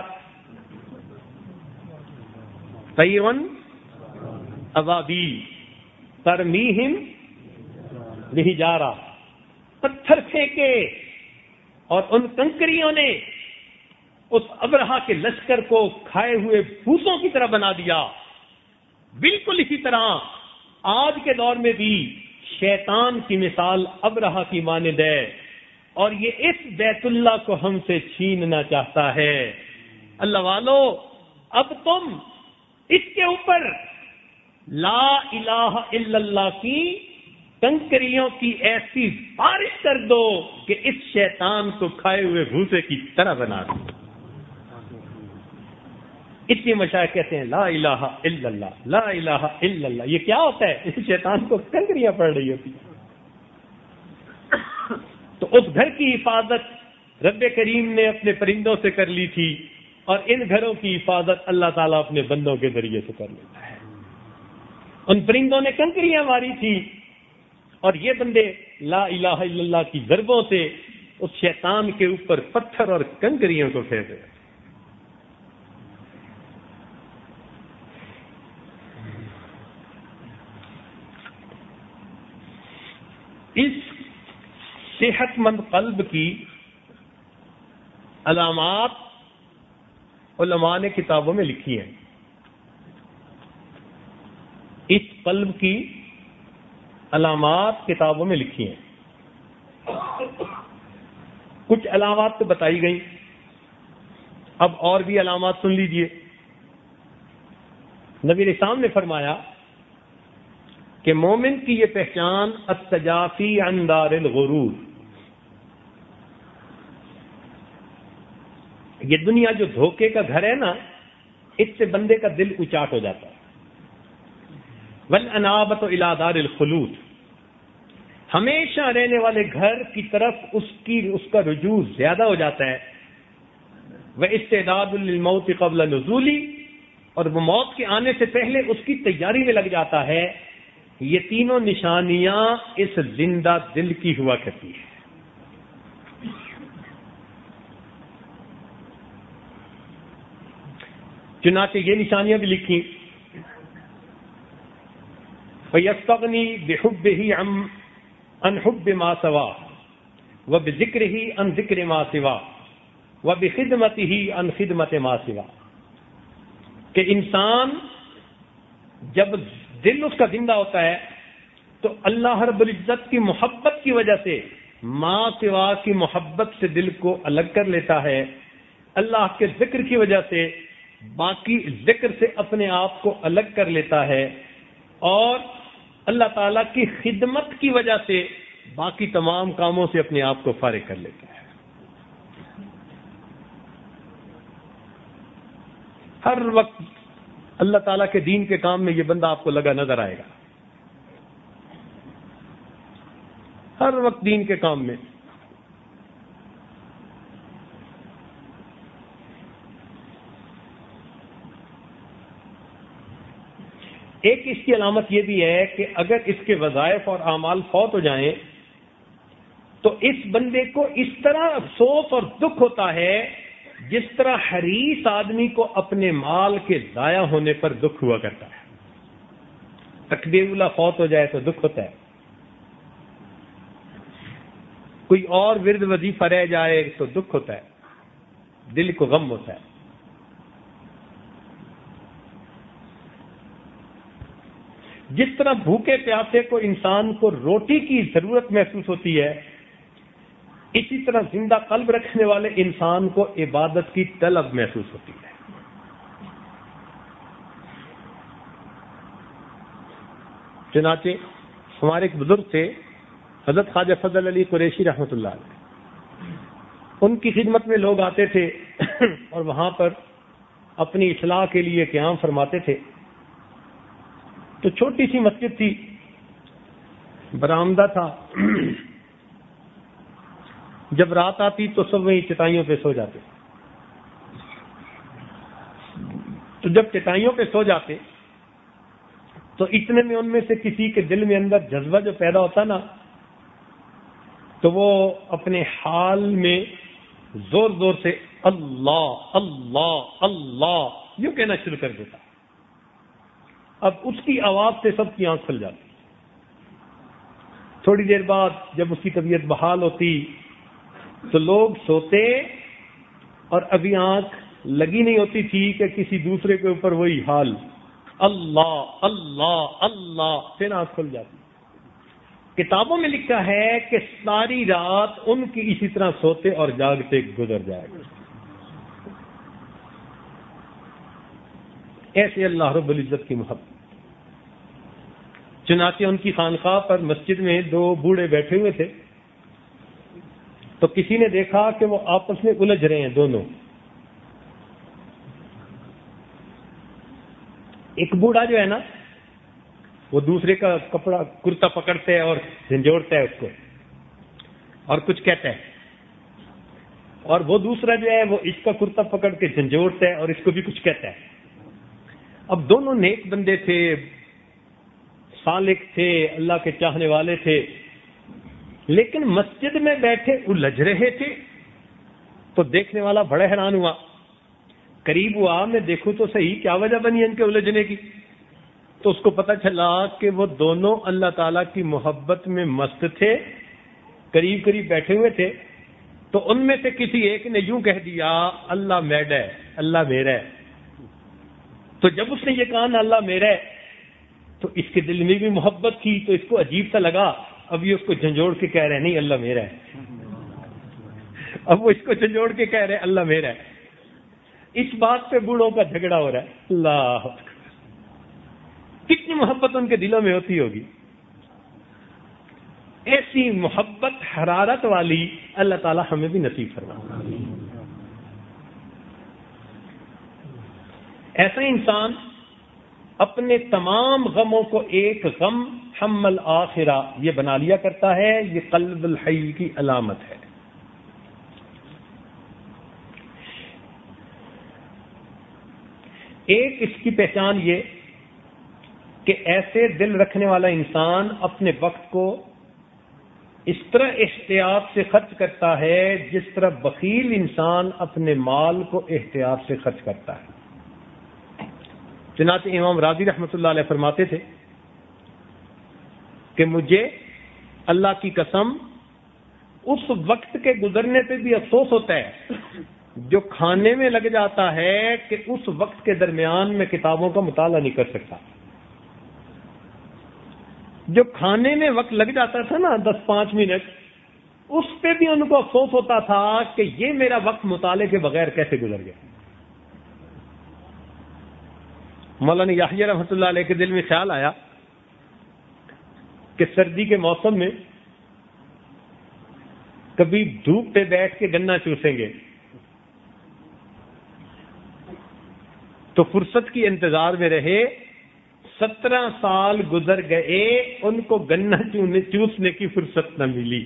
طیرن ابابیل ترمیہم بحجارہ، پتھر پھینکے اور ان کنکریوں نے اس ابرہہ کے لشکر کو کھائے ہوئے بھوسوں کی طرح بنا دیا. بالکل اسی طرح آج کے دور میں بھی شیطان کی مثال ابرہہ کی مانند ہے، اور یہ اس بیت اللہ کو ہم سے چھیننا چاہتا ہے. اللہ والو، اب تم اس کے اوپر لا الہ الا اللہ کی کنکریوں کی ایسی بارش کر دو کہ اس شیطان کو کھائے ہوئے بھوسے کی طرح بنا دو. اتنی مشائخ کہتے ہیں لا الہ الا اللہ، لا الہ الا اللہ. یہ کیا ہوتا ہے؟ اس شیطان کو کنکریاں پڑ رہی ہوتی ہیں. تو اس گھر کی حفاظت رب کریم نے اپنے پرندوں سے کر لی تھی، اور ان گھروں کی حفاظت اللہ تعالیٰ اپنے بندوں کے ذریعے سے کر لیتا ہے. ان پرندوں نے کنکریاں ماری تھی، اور یہ بندے لا الہ الا اللہ کی ضربوں سے اس شیطان کے اوپر پتھر اور کنکریوں کو پھینک رہے. اس صحت مند قلب کی علامات علماء نے کتابوں میں لکھی ہیں. اس قلب کی علامات کتابوں میں لکھی ہیں. کچھ علامات تو بتائی گئی، اب اور بھی علامات سن لیجئے. نبی علیہ السلام نے فرمایا کہ مومن کی یہ پہچان التجافی عن دار الغرور، یہ دنیا جو دھوکے کا گھر ہے نا، اس سے بندے کا دل اچاٹ ہو جاتا ہے. والانابۃ الی دار الخلود، ہمیشہ رہنے والے گھر کی طرف اس کا رجوع زیادہ ہو جاتا ہے. واستعداد للموت قبل نزولی، اور وہ موت کے آنے سے پہلے اس کی تیاری میں لگ جاتا ہے. یہ تینوں نشانیاں اس زندہ دل کی ہوا کرتی ہیں. چنانچہ یہ نشانیاں بھی لکھی، فَيَسْتَغْنِي بِحُبِّهِ عَنْ حُبِّ مَا سِوَاهُ وَبِذِكْرِهِ عَنْ ذِكْرِ مَا سِوَاهُ وَبِخِدْمَتِهِ عَنْ خِدْمَةِ مَا سِوَاهُ، کہ انسان جب دل اس کا زندہ ہوتا ہے تو اللہ رب العزت کی محبت کی وجہ سے ما سوا کی محبت سے دل کو الگ کر لیتا ہے. اللہ کے ذکر کی وجہ سے باقی ذکر سے اپنے آپ کو الگ کر لیتا ہے، اور اللہ تعالیٰ کی خدمت کی وجہ سے باقی تمام کاموں سے اپنے آپ کو فارغ کر لیتا ہے. ہر وقت اللہ تعالیٰ کے دین کے کام میں یہ بندہ آپ کو لگا نظر آئے گا، ہر وقت دین کے کام میں. ایک اس کی علامت یہ بھی ہے کہ اگر اس کے وظائف اور اعمال فوت ہو جائیں تو اس بندے کو اس طرح افسوس اور دکھ ہوتا ہے جس طرح حریص آدمی کو اپنے مال کے ضائع ہونے پر دکھ ہوا کرتا ہے. تکبیر اللہ فوت ہو جائے تو دکھ ہوتا ہے، کوئی اور ورد وظیفہ رہ جائے تو دکھ ہوتا ہے، دل کو غم ہوتا ہے. جس طرح بھوکے پیاسے کو انسان کو روٹی کی ضرورت محسوس ہوتی ہے، اسی طرح زندہ قلب رکھنے والے انسان کو عبادت کی طلب محسوس ہوتی ہے. چنانچہ ہمارے ایک بزرگ تھے حضرت خواجہ فضل علی قریشی رحمۃ اللہ علیہ، ان کی خدمت میں لوگ آتے تھے اور وہاں پر اپنی اصلاح کے لیے قیام فرماتے تھے. تو چھوٹی سی مسجد تھی، برآمدہ تھا، جب رات آتی تو سب وہیں چٹائیوں پہ سو جاتے. تو جب چٹائیوں پہ سو جاتے تو اتنے میں ان میں سے کسی کے دل میں اندر جذبہ جو پیدا ہوتا نا، تو وہ اپنے حال میں زور زور سے اللہ اللہ اللہ یوں کہنا شروع کر دیتا. اب اس کی آواز سے سب کی آنکھ کھل جاتی. تھوڑی دیر بعد جب اس کی طبیعت بحال ہوتی تو لوگ سوتے اور ابھی آنکھ لگی نہیں ہوتی تھی کہ کسی دوسرے کے اوپر وہی حال اللہ اللہ اللہ، پھر آنکھ کھل جاتی. کتابوں میں لکھا ہے کہ ساری رات ان کی اسی طرح سوتے اور جاگتے گزر جائے گا. ایسے اللہ رب العزت کی محبت. چنانچہ ان کی خانقاہ پر مسجد میں دو بوڑھے بیٹھے ہوئے تھے، تو کسی نے دیکھا کہ وہ آپس میں الجھ رہے ہیں دونوں. ایک بوڑھا جو ہے نا، وہ دوسرے کا کپڑا کرتا پکڑتا ہے اور جھنجھوڑتا ہے اس کو اور کچھ کہتا ہے، اور وہ دوسرا جو ہے وہ اس کا کرتا پکڑ کے جھنجھوڑتا ہے اور اس کو بھی کچھ کہتا ہے. اب دونوں نیک بندے تھے، صالح تھے، اللہ کے چاہنے والے تھے، لیکن مسجد میں بیٹھے الجھ رہے تھے. تو دیکھنے والا بڑا حیران ہوا، قریب ہوا، میں دیکھوں تو صحیح کیا وجہ بنی ان کے الجھنے کی. تو اس کو پتہ چلا کہ وہ دونوں اللہ تعالیٰ کی محبت میں مست تھے، قریب قریب بیٹھے ہوئے تھے. تو ان میں سے کسی ایک نے یوں کہہ دیا اللہ میڈ ہے، اللہ میرا ہے. تو جب اس نے یہ کہا نا اللہ میرا ہے، تو اس کے دل میں بھی محبت تھی تو اس کو عجیب سا لگا. اب یہ اس کو جھنجھوڑ کے کہہ رہے نہیں اللہ میرا ہے. اب وہ اس کو جھنجھوڑ کے کہہ رہے اللہ میرا ہے. اس بات پہ بوڑھوں کا جھگڑا ہو رہا ہے. اللہ کتنی محبت ان کے دلوں میں ہوتی ہوگی. ایسی محبت حرارت والی اللہ تعالی ہمیں بھی نصیب فرمائے. ایسا انسان اپنے تمام غموں کو ایک غم ہم الآخرہ یہ بنا لیا کرتا ہے. یہ قلب الحی کی علامت ہے. ایک اس کی پہچان یہ کہ ایسے دل رکھنے والا انسان اپنے وقت کو اس طرح احتیاط سے خرچ کرتا ہے جس طرح بخیل انسان اپنے مال کو احتیاط سے خرچ کرتا ہے. چنانچہ امام راضی رحمۃ اللہ علیہ فرماتے تھے کہ مجھے اللہ کی قسم اس وقت کے گزرنے پہ بھی افسوس ہوتا ہے جو کھانے میں لگ جاتا ہے کہ اس وقت کے درمیان میں کتابوں کا مطالعہ نہیں کر سکتا. جو کھانے میں وقت لگ جاتا تھا نا 10-5 منٹ, اس پہ بھی ان کو افسوس ہوتا تھا کہ یہ میرا وقت مطالعے کے بغیر کیسے گزر گیا. مولانا یحییٰ رحمۃ اللہ علیہ کے دل میں خیال آیا کہ سردی کے موسم میں کبھی دھوپ پہ بیٹھ کے گنا چوسیں گے تو فرصت کی انتظار میں رہے. 17 سال گزر گئے, ان کو گنا چوسنے کی فرصت نہ ملی.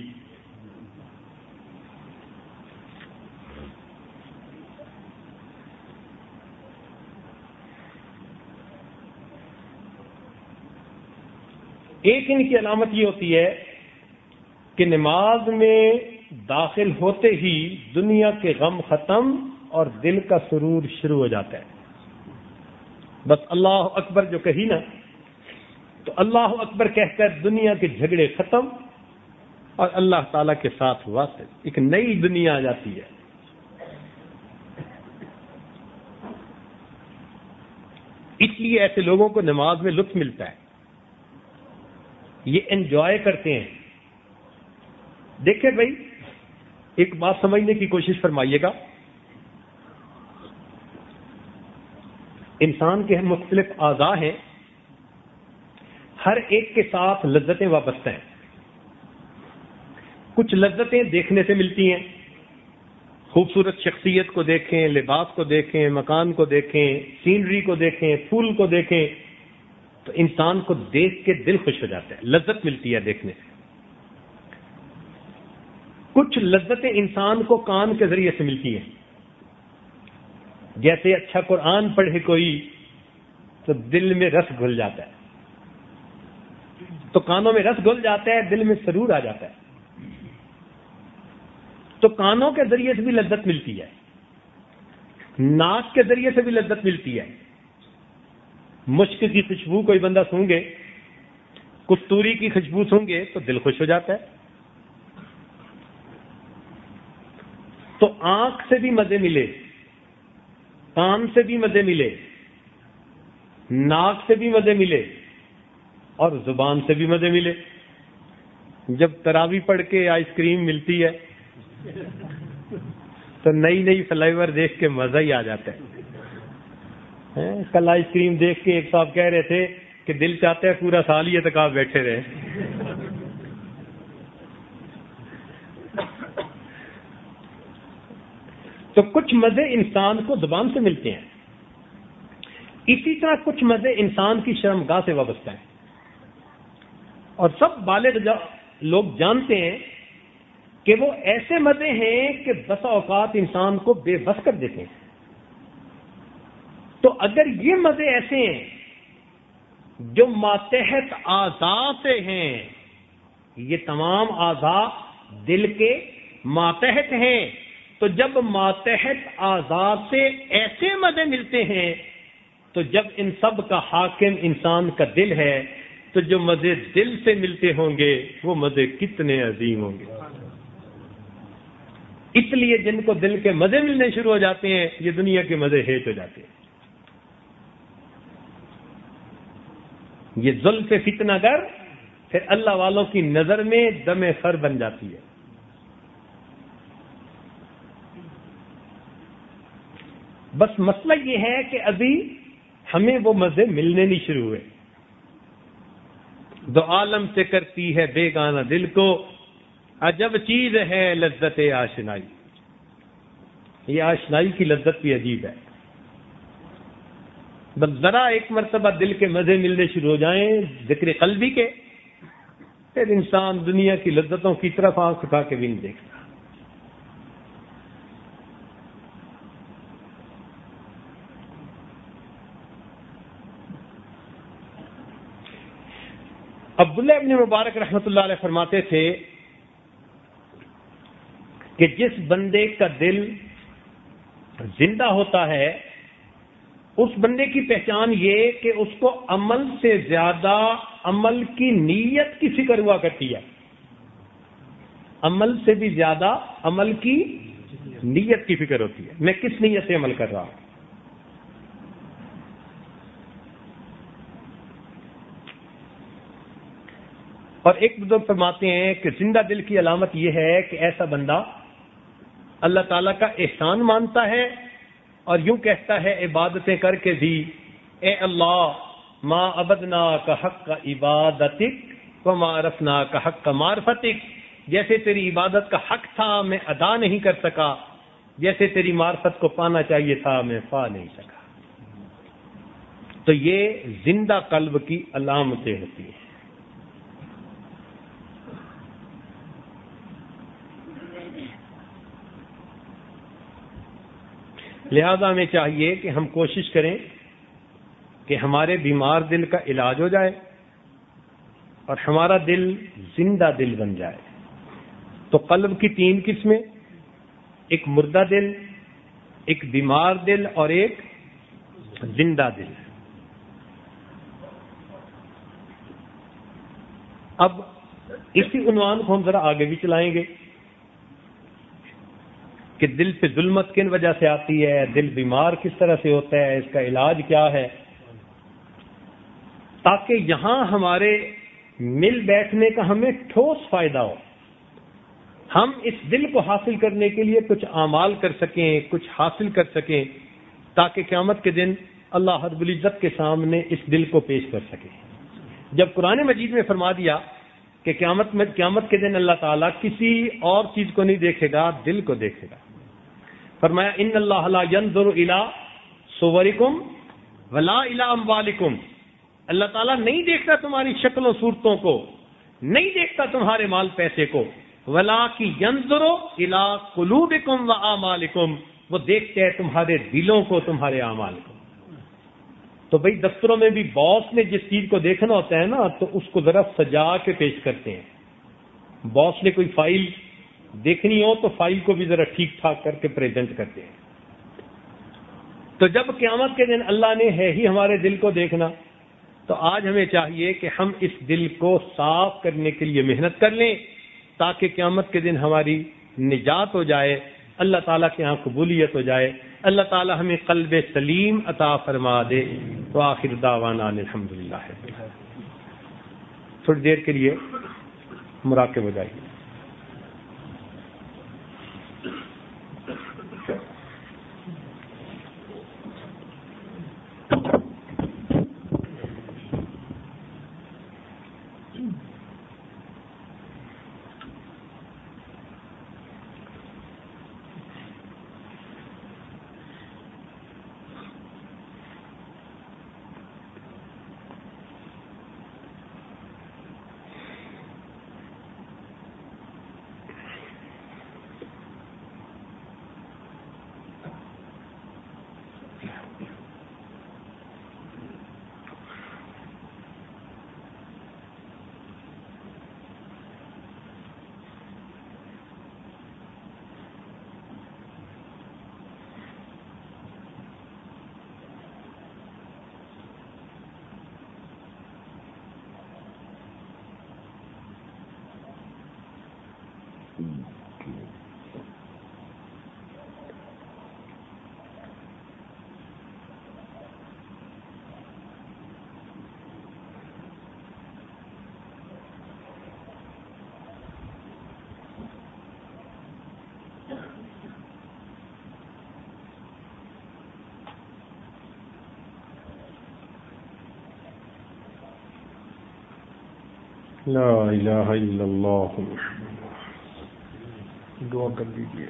ایک ان کی علامت یہ ہوتی ہے کہ نماز میں داخل ہوتے ہی دنیا کے غم ختم اور دل کا سرور شروع ہو جاتا ہے. بس اللہ اکبر جو کہی نا تو اللہ اکبر کہہ کر دنیا کے جھگڑے ختم اور اللہ تعالی کے ساتھ واصل ایک نئی دنیا آ جاتی ہے. اس لیے ایسے لوگوں کو نماز میں لطف ملتا ہے, یہ انجوائے کرتے ہیں. دیکھیں بھائی, ایک بات سمجھنے کی کوشش فرمائیے گا. انسان کے مختلف اعضاء ہیں, ہر ایک کے ساتھ لذتیں وابستہ ہیں. کچھ لذتیں دیکھنے سے ملتی ہیں, خوبصورت شخصیت کو دیکھیں, لباس کو دیکھیں, مکان کو دیکھیں, سینری کو دیکھیں, پھول کو دیکھیں تو انسان کو دیکھ کے دل خوش ہو جاتا ہے, لذت ملتی ہے دیکھنے سے. کچھ لذتیں انسان کو کان کے ذریعے سے ملتی ہیں, جیسے اچھا قرآن پڑھے کوئی تو دل میں رس گھل جاتا ہے, تو کانوں میں رس گھل جاتا ہے, دل میں سرور آ جاتا ہے. تو کانوں کے ذریعے سے بھی لذت ملتی ہے, ناک کے ذریعے سے بھی لذت ملتی ہے. مشک کی خوشبو کوئی بندہ سونگے, کستوری کی خوشبو سونگے تو دل خوش ہو جاتا ہے. تو آنکھ سے بھی مزے ملے, کان سے بھی مزے ملے, ناک سے بھی مزے ملے اور زبان سے بھی مزے ملے. جب تراوی پڑھ کے آئس کریم ملتی ہے تو نئی نئی فلیور دیکھ کے مزہ ہی آ جاتا ہے. کل آئس کریم دیکھ کے ایک صاحب کہہ رہے تھے کہ دل چاہتا ہے پورا سال ہی اعتکاف بیٹھے رہے. تو کچھ مزے انسان کو زبان سے ملتے ہیں, اسی طرح کچھ مزے انسان کی شرمگاہ سے وابستہ ہیں. اور سب بالغ لوگ جانتے ہیں کہ وہ ایسے مزے ہیں کہ بسا اوقات انسان کو بے بس کر دیتے ہیں. تو اگر یہ مزے ایسے ہیں جو ماتحت اعضاء سے ہیں, یہ تمام اعضاء دل کے ماتحت ہیں, تو جب ماتحت اعضاء سے ایسے مزے ملتے ہیں تو جب ان سب کا حاکم انسان کا دل ہے تو جو مزے دل سے ملتے ہوں گے وہ مزے کتنے عظیم ہوں گے. اس لیے جن کو دل کے مزے ملنے شروع ہو جاتے ہیں یہ دنیا کے مزے ہیٹ ہو جاتے ہیں. یہ زلف فتنہ گر پھر اللہ والوں کی نظر میں دم خر بن جاتی ہے. بس مسئلہ یہ ہے کہ ابھی ہمیں وہ مزے ملنے نہیں شروع ہوئے. دو عالم سے کرتی ہے بیگانہ دل کو، عجب چیز ہے لذت آشنائی. یہ آشنائی کی لذت بھی عجیب ہے. بس ذرا ایک مرتبہ دل کے مزے ملنے شروع ہو جائیں ذکر قلبی کے، پھر انسان دنیا کی لذتوں کی طرف آنکھ اٹھا کے بھی نہیں دیکھتا. عبداللہ ابن مبارک رحمۃ اللہ علیہ فرماتے تھے کہ جس بندے کا دل زندہ ہوتا ہے اس بندے کی پہچان یہ کہ اس کو عمل سے زیادہ عمل کی نیت کی فکر ہوا کرتی ہے. عمل سے بھی زیادہ عمل کی نیت کی فکر ہوتی ہے. میں کس نیت سے عمل کر رہا ہوں. اور ایک بزرگ فرماتے ہیں کہ زندہ دل کی علامت یہ ہے کہ ایسا بندہ اللہ تعالیٰ کا احسان مانتا ہے اور یوں کہتا ہے عبادتیں کر کے بھی، اے اللہ ما عبدنا کا حق کا عبادتک وما عرفنا کا حق کا معرفتک. جیسے تیری عبادت کا حق تھا میں ادا نہیں کر سکا، جیسے تیری معرفت کو پانا چاہیے تھا میں پا نہیں سکا. تو یہ زندہ قلب کی علامتیں ہوتی ہیں. لہذا ہمیں چاہیے کہ ہم کوشش کریں کہ ہمارے بیمار دل کا علاج ہو جائے اور ہمارا دل زندہ دل بن جائے. تو قلب کی 3 قسمیں، ایک مردہ دل، ایک بیمار دل اور ایک زندہ دل. اب اسی عنوان کو ہم ذرا آگے بھی چلائیں گے کہ دل پہ ظلمت کن وجہ سے آتی ہے، دل بیمار کس طرح سے ہوتا ہے، اس کا علاج کیا ہے، تاکہ یہاں ہمارے مل بیٹھنے کا ہمیں ٹھوس فائدہ ہو. ہم اس دل کو حاصل کرنے کے لیے کچھ اعمال کر سکیں، کچھ حاصل کر سکیں، تاکہ قیامت کے دن اللہ رب العزت کے سامنے اس دل کو پیش کر سکیں. جب قرآن مجید میں فرما دیا کہ قیامت کے دن اللہ تعالیٰ کسی اور چیز کو نہیں دیکھے گا، دل کو دیکھے گا. فرمایا ان اللہ لا ينظر الى صورکم ولا الى اموالکم. اللہ تعالیٰ نہیں دیکھتا تمہاری شکل و صورتوں کو، نہیں دیکھتا تمہارے مال پیسے کو، ولکن ينظر الى قلوبکم واعمالکم. وہ دیکھتے ہیں تمہارے دلوں کو، تمہارے اعمال کو. تو بھئی دفتروں میں بھی باس نے جس چیز کو دیکھنا ہوتا ہے نا تو اس کو ذرا سجا کے پیش کرتے ہیں. باس نے کوئی فائل دیکھنی ہو تو فائل کو بھی ذرا ٹھیک ٹھاک کر کے پریزنٹ کرتے ہیں. تو جب قیامت کے دن اللہ نے ہے ہی ہمارے دل کو دیکھنا، تو آج ہمیں چاہیے کہ ہم اس دل کو صاف کرنے کے لیے محنت کر لیں تاکہ قیامت کے دن ہماری نجات ہو جائے، اللہ تعالیٰ کے ہاں قبولیت ہو جائے. اللہ تعالیٰ ہمیں قلب سلیم عطا فرما دے. وآخر دعوانا الحمدللہ. تھوڑی دیر کے لیے مراقب ہو جائیے. لا الہ الا اللہ. دعا کر دیجیے.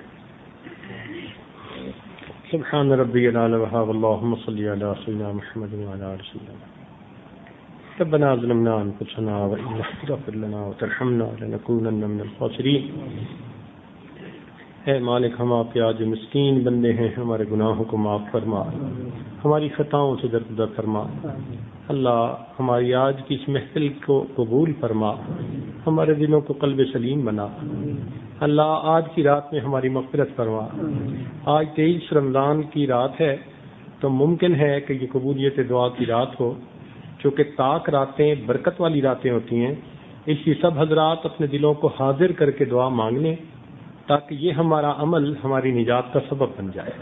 سبحان ربی الاعلی اللہم صلی علی سیدنا محمد وعلی آل سیدنا. ربنا ظلمنا انفسنا وان لم تغفر لنا وترحمنا لنكونن من الخاسرین. اے مالک، ہم آپ کے آج مسکین بندے ہیں، ہمارے گناہوں کو معاف فرما، ہماری خطاؤں سے درگزر فرما. اللہ ہماری آج کی اس محفل کو قبول فرما، ہمارے دلوں کو قلب سلیم بنا. اللہ آج کی رات میں ہماری مغفرت فرما. آج 23 رمضان کی رات ہے، تو ممکن ہے کہ یہ قبولیت دعا کی رات ہو، چونکہ طاق راتیں برکت والی راتیں ہوتی ہیں. اس لیے سب حضرات اپنے دلوں کو حاضر کر کے دعا مانگ لیں تاکہ یہ ہمارا عمل ہماری نجات کا سبب بن جائے.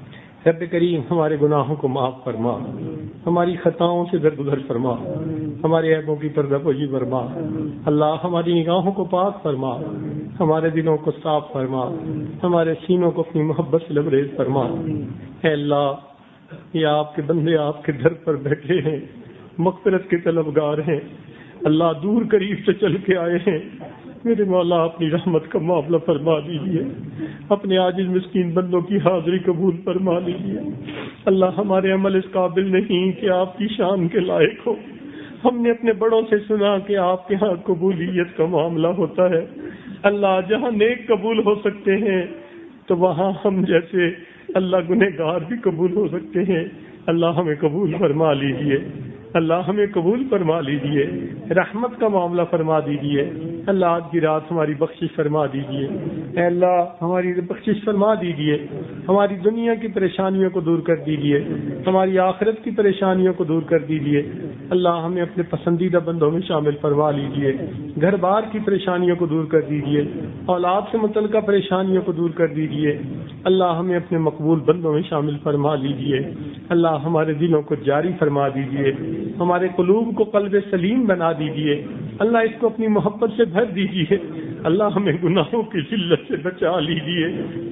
رب کریم ہمارے گناہوں کو معاف فرما، ہماری خطاؤں سے درگزر فرما، ہمارے عیبوں کی پردہ پوشی فرما. اللہ ہماری نگاہوں کو پاک فرما، ہمارے دلوں کو صاف فرما، ہمارے سینوں کو اپنی محبت سے لبریز فرما. اے اللہ، یہ آپ کے بندے آپ کے در پر بیٹھے ہیں، مغفرت کے طلبگار ہیں. اللہ دور قریب سے چل کے آئے ہیں. میرے مولا اپنی رحمت کا معاملہ فرما دیجیے، اپنے عاجز مسکین بندوں کی حاضری قبول فرما لیجیے. اللہ ہمارے عمل اس قابل نہیں کہ آپ کی شان کے لائق ہو. ہم نے اپنے بڑوں سے سنا کہ آپ کے ہاں قبولیت کا معاملہ ہوتا ہے. اللہ جہاں نیک قبول ہو سکتے ہیں تو وہاں ہم جیسے اللہ گنہگار بھی قبول ہو سکتے ہیں. اللہ ہمیں قبول فرما لیجیے، اللہ ہمیں قبول فرما لیجیے، رحمت کا معاملہ فرما دیجیے. اللہ آج کی رات ہماری بخشش فرما دیجیے. اے اللہ ہماری بخشش فرما دیجیے، ہماری دنیا کی پریشانیوں کو دور کر دیجیے، ہماری آخرت کی پریشانیوں کو دور کر دیجیے. اللہ ہمیں اپنے پسندیدہ بندوں میں شامل فرما لیجیے. گھر بار کی پریشانیوں کو دور کر دیجیے، اولاد سے متعلقہ پریشانیوں کو دور کر دیجیے. اللہ ہمیں اپنے مقبول بندوں میں شامل فرما لیجیے. اللہ ہمارے دلوں کو جاری فرما دیجیے، ہمارے قلوب کو قلب سلیم بنا دیجیے. اللہ اس کو اپنی محبت سے بھر دیجیے. اللہ ہمیں گناہوں کی ذلت سے بچا لیجیے.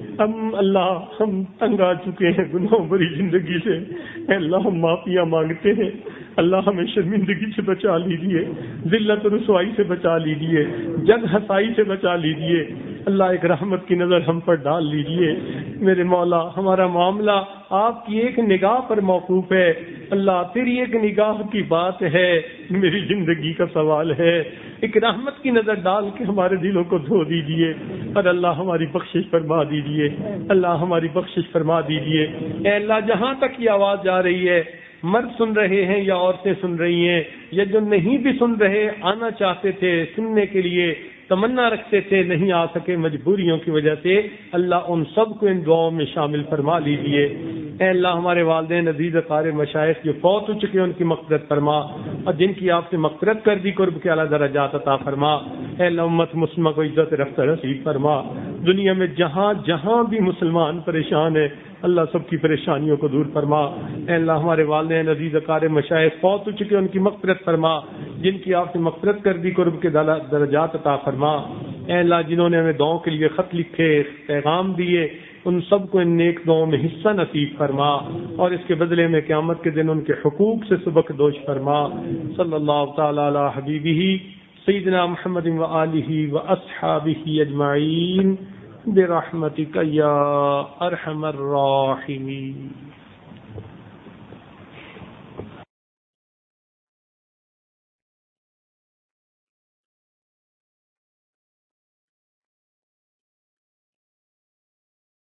ہم تنگ آ چکے ہیں گناہوں بھری زندگی سے. اے اللہ ہم معافیاں مانگتے ہیں. اللہ ہمیں شرمندگی سے بچا لیجیے، ذلت و رسوائی سے بچا لیجیے، جگ ہسائی سے بچا لیجیے. اللہ ایک رحمت کی نظر ہم پر ڈال لیجیے. میرے مولا ہمارا معاملہ آپ کی ایک نگاہ پر موقوف ہے. اللہ تیری ایک نگاہ کی بات ہے، میری زندگی کا سوال ہے. ایک رحمت کی نظر ڈال کے ہمارے دلوں کو دھو دیجیے اور اللہ ہماری بخشش فرما دیجیے. اللہ ہماری بخشش فرما دیجیے. اے اللہ جہاں تک یہ آواز جا رہی ہے، مرد سن رہے ہیں یا عورتیں سن رہی ہیں، یا جو نہیں بھی سن رہے آنا چاہتے تھے سننے کے لیے، تمنا رکھتے تھے نہیں آ سکے مجبوریوں کی وجہ سے، اللہ ان سب کو ان دعاؤں میں شامل فرما لیجیے. اے اللہ ہمارے والدین عزیز اقارب مشائخ جو فوت ہو چکے ان کی مغفرت فرما، اور جن کی آپ سے مغفرت کر دی قرب کے اعلیٰ درجات عطا فرما. اے اللہ امت مسلمہ کو عزت رفت نصیب فرما. دنیا میں جہاں جہاں بھی مسلمان پریشان ہے اللہ سب کی پریشانیوں کو دور فرما. اے اللہ ہمارے والدین عزیز اقارب مشائخ فوت ہو چکے ان کی مغفرت فرما، جن کی آپ سے مغفرت کر دی قرب کے درجات عطا فرما. اے اللہ جنہوں نے ہمیں دعاؤں کے لیے خط لکھے، پیغام دیے، ان سب کو ان نیک دعاؤں میں حصہ نصیب فرما، اور اس کے بدلے میں قیامت کے دن ان کے حقوق سے سبق دوش فرما. صلی اللہ تعالی علی حبیبہ سیدنا محمد و آلہ و اصحابہ اجمعین برحمتک یا ارحم الراحمین.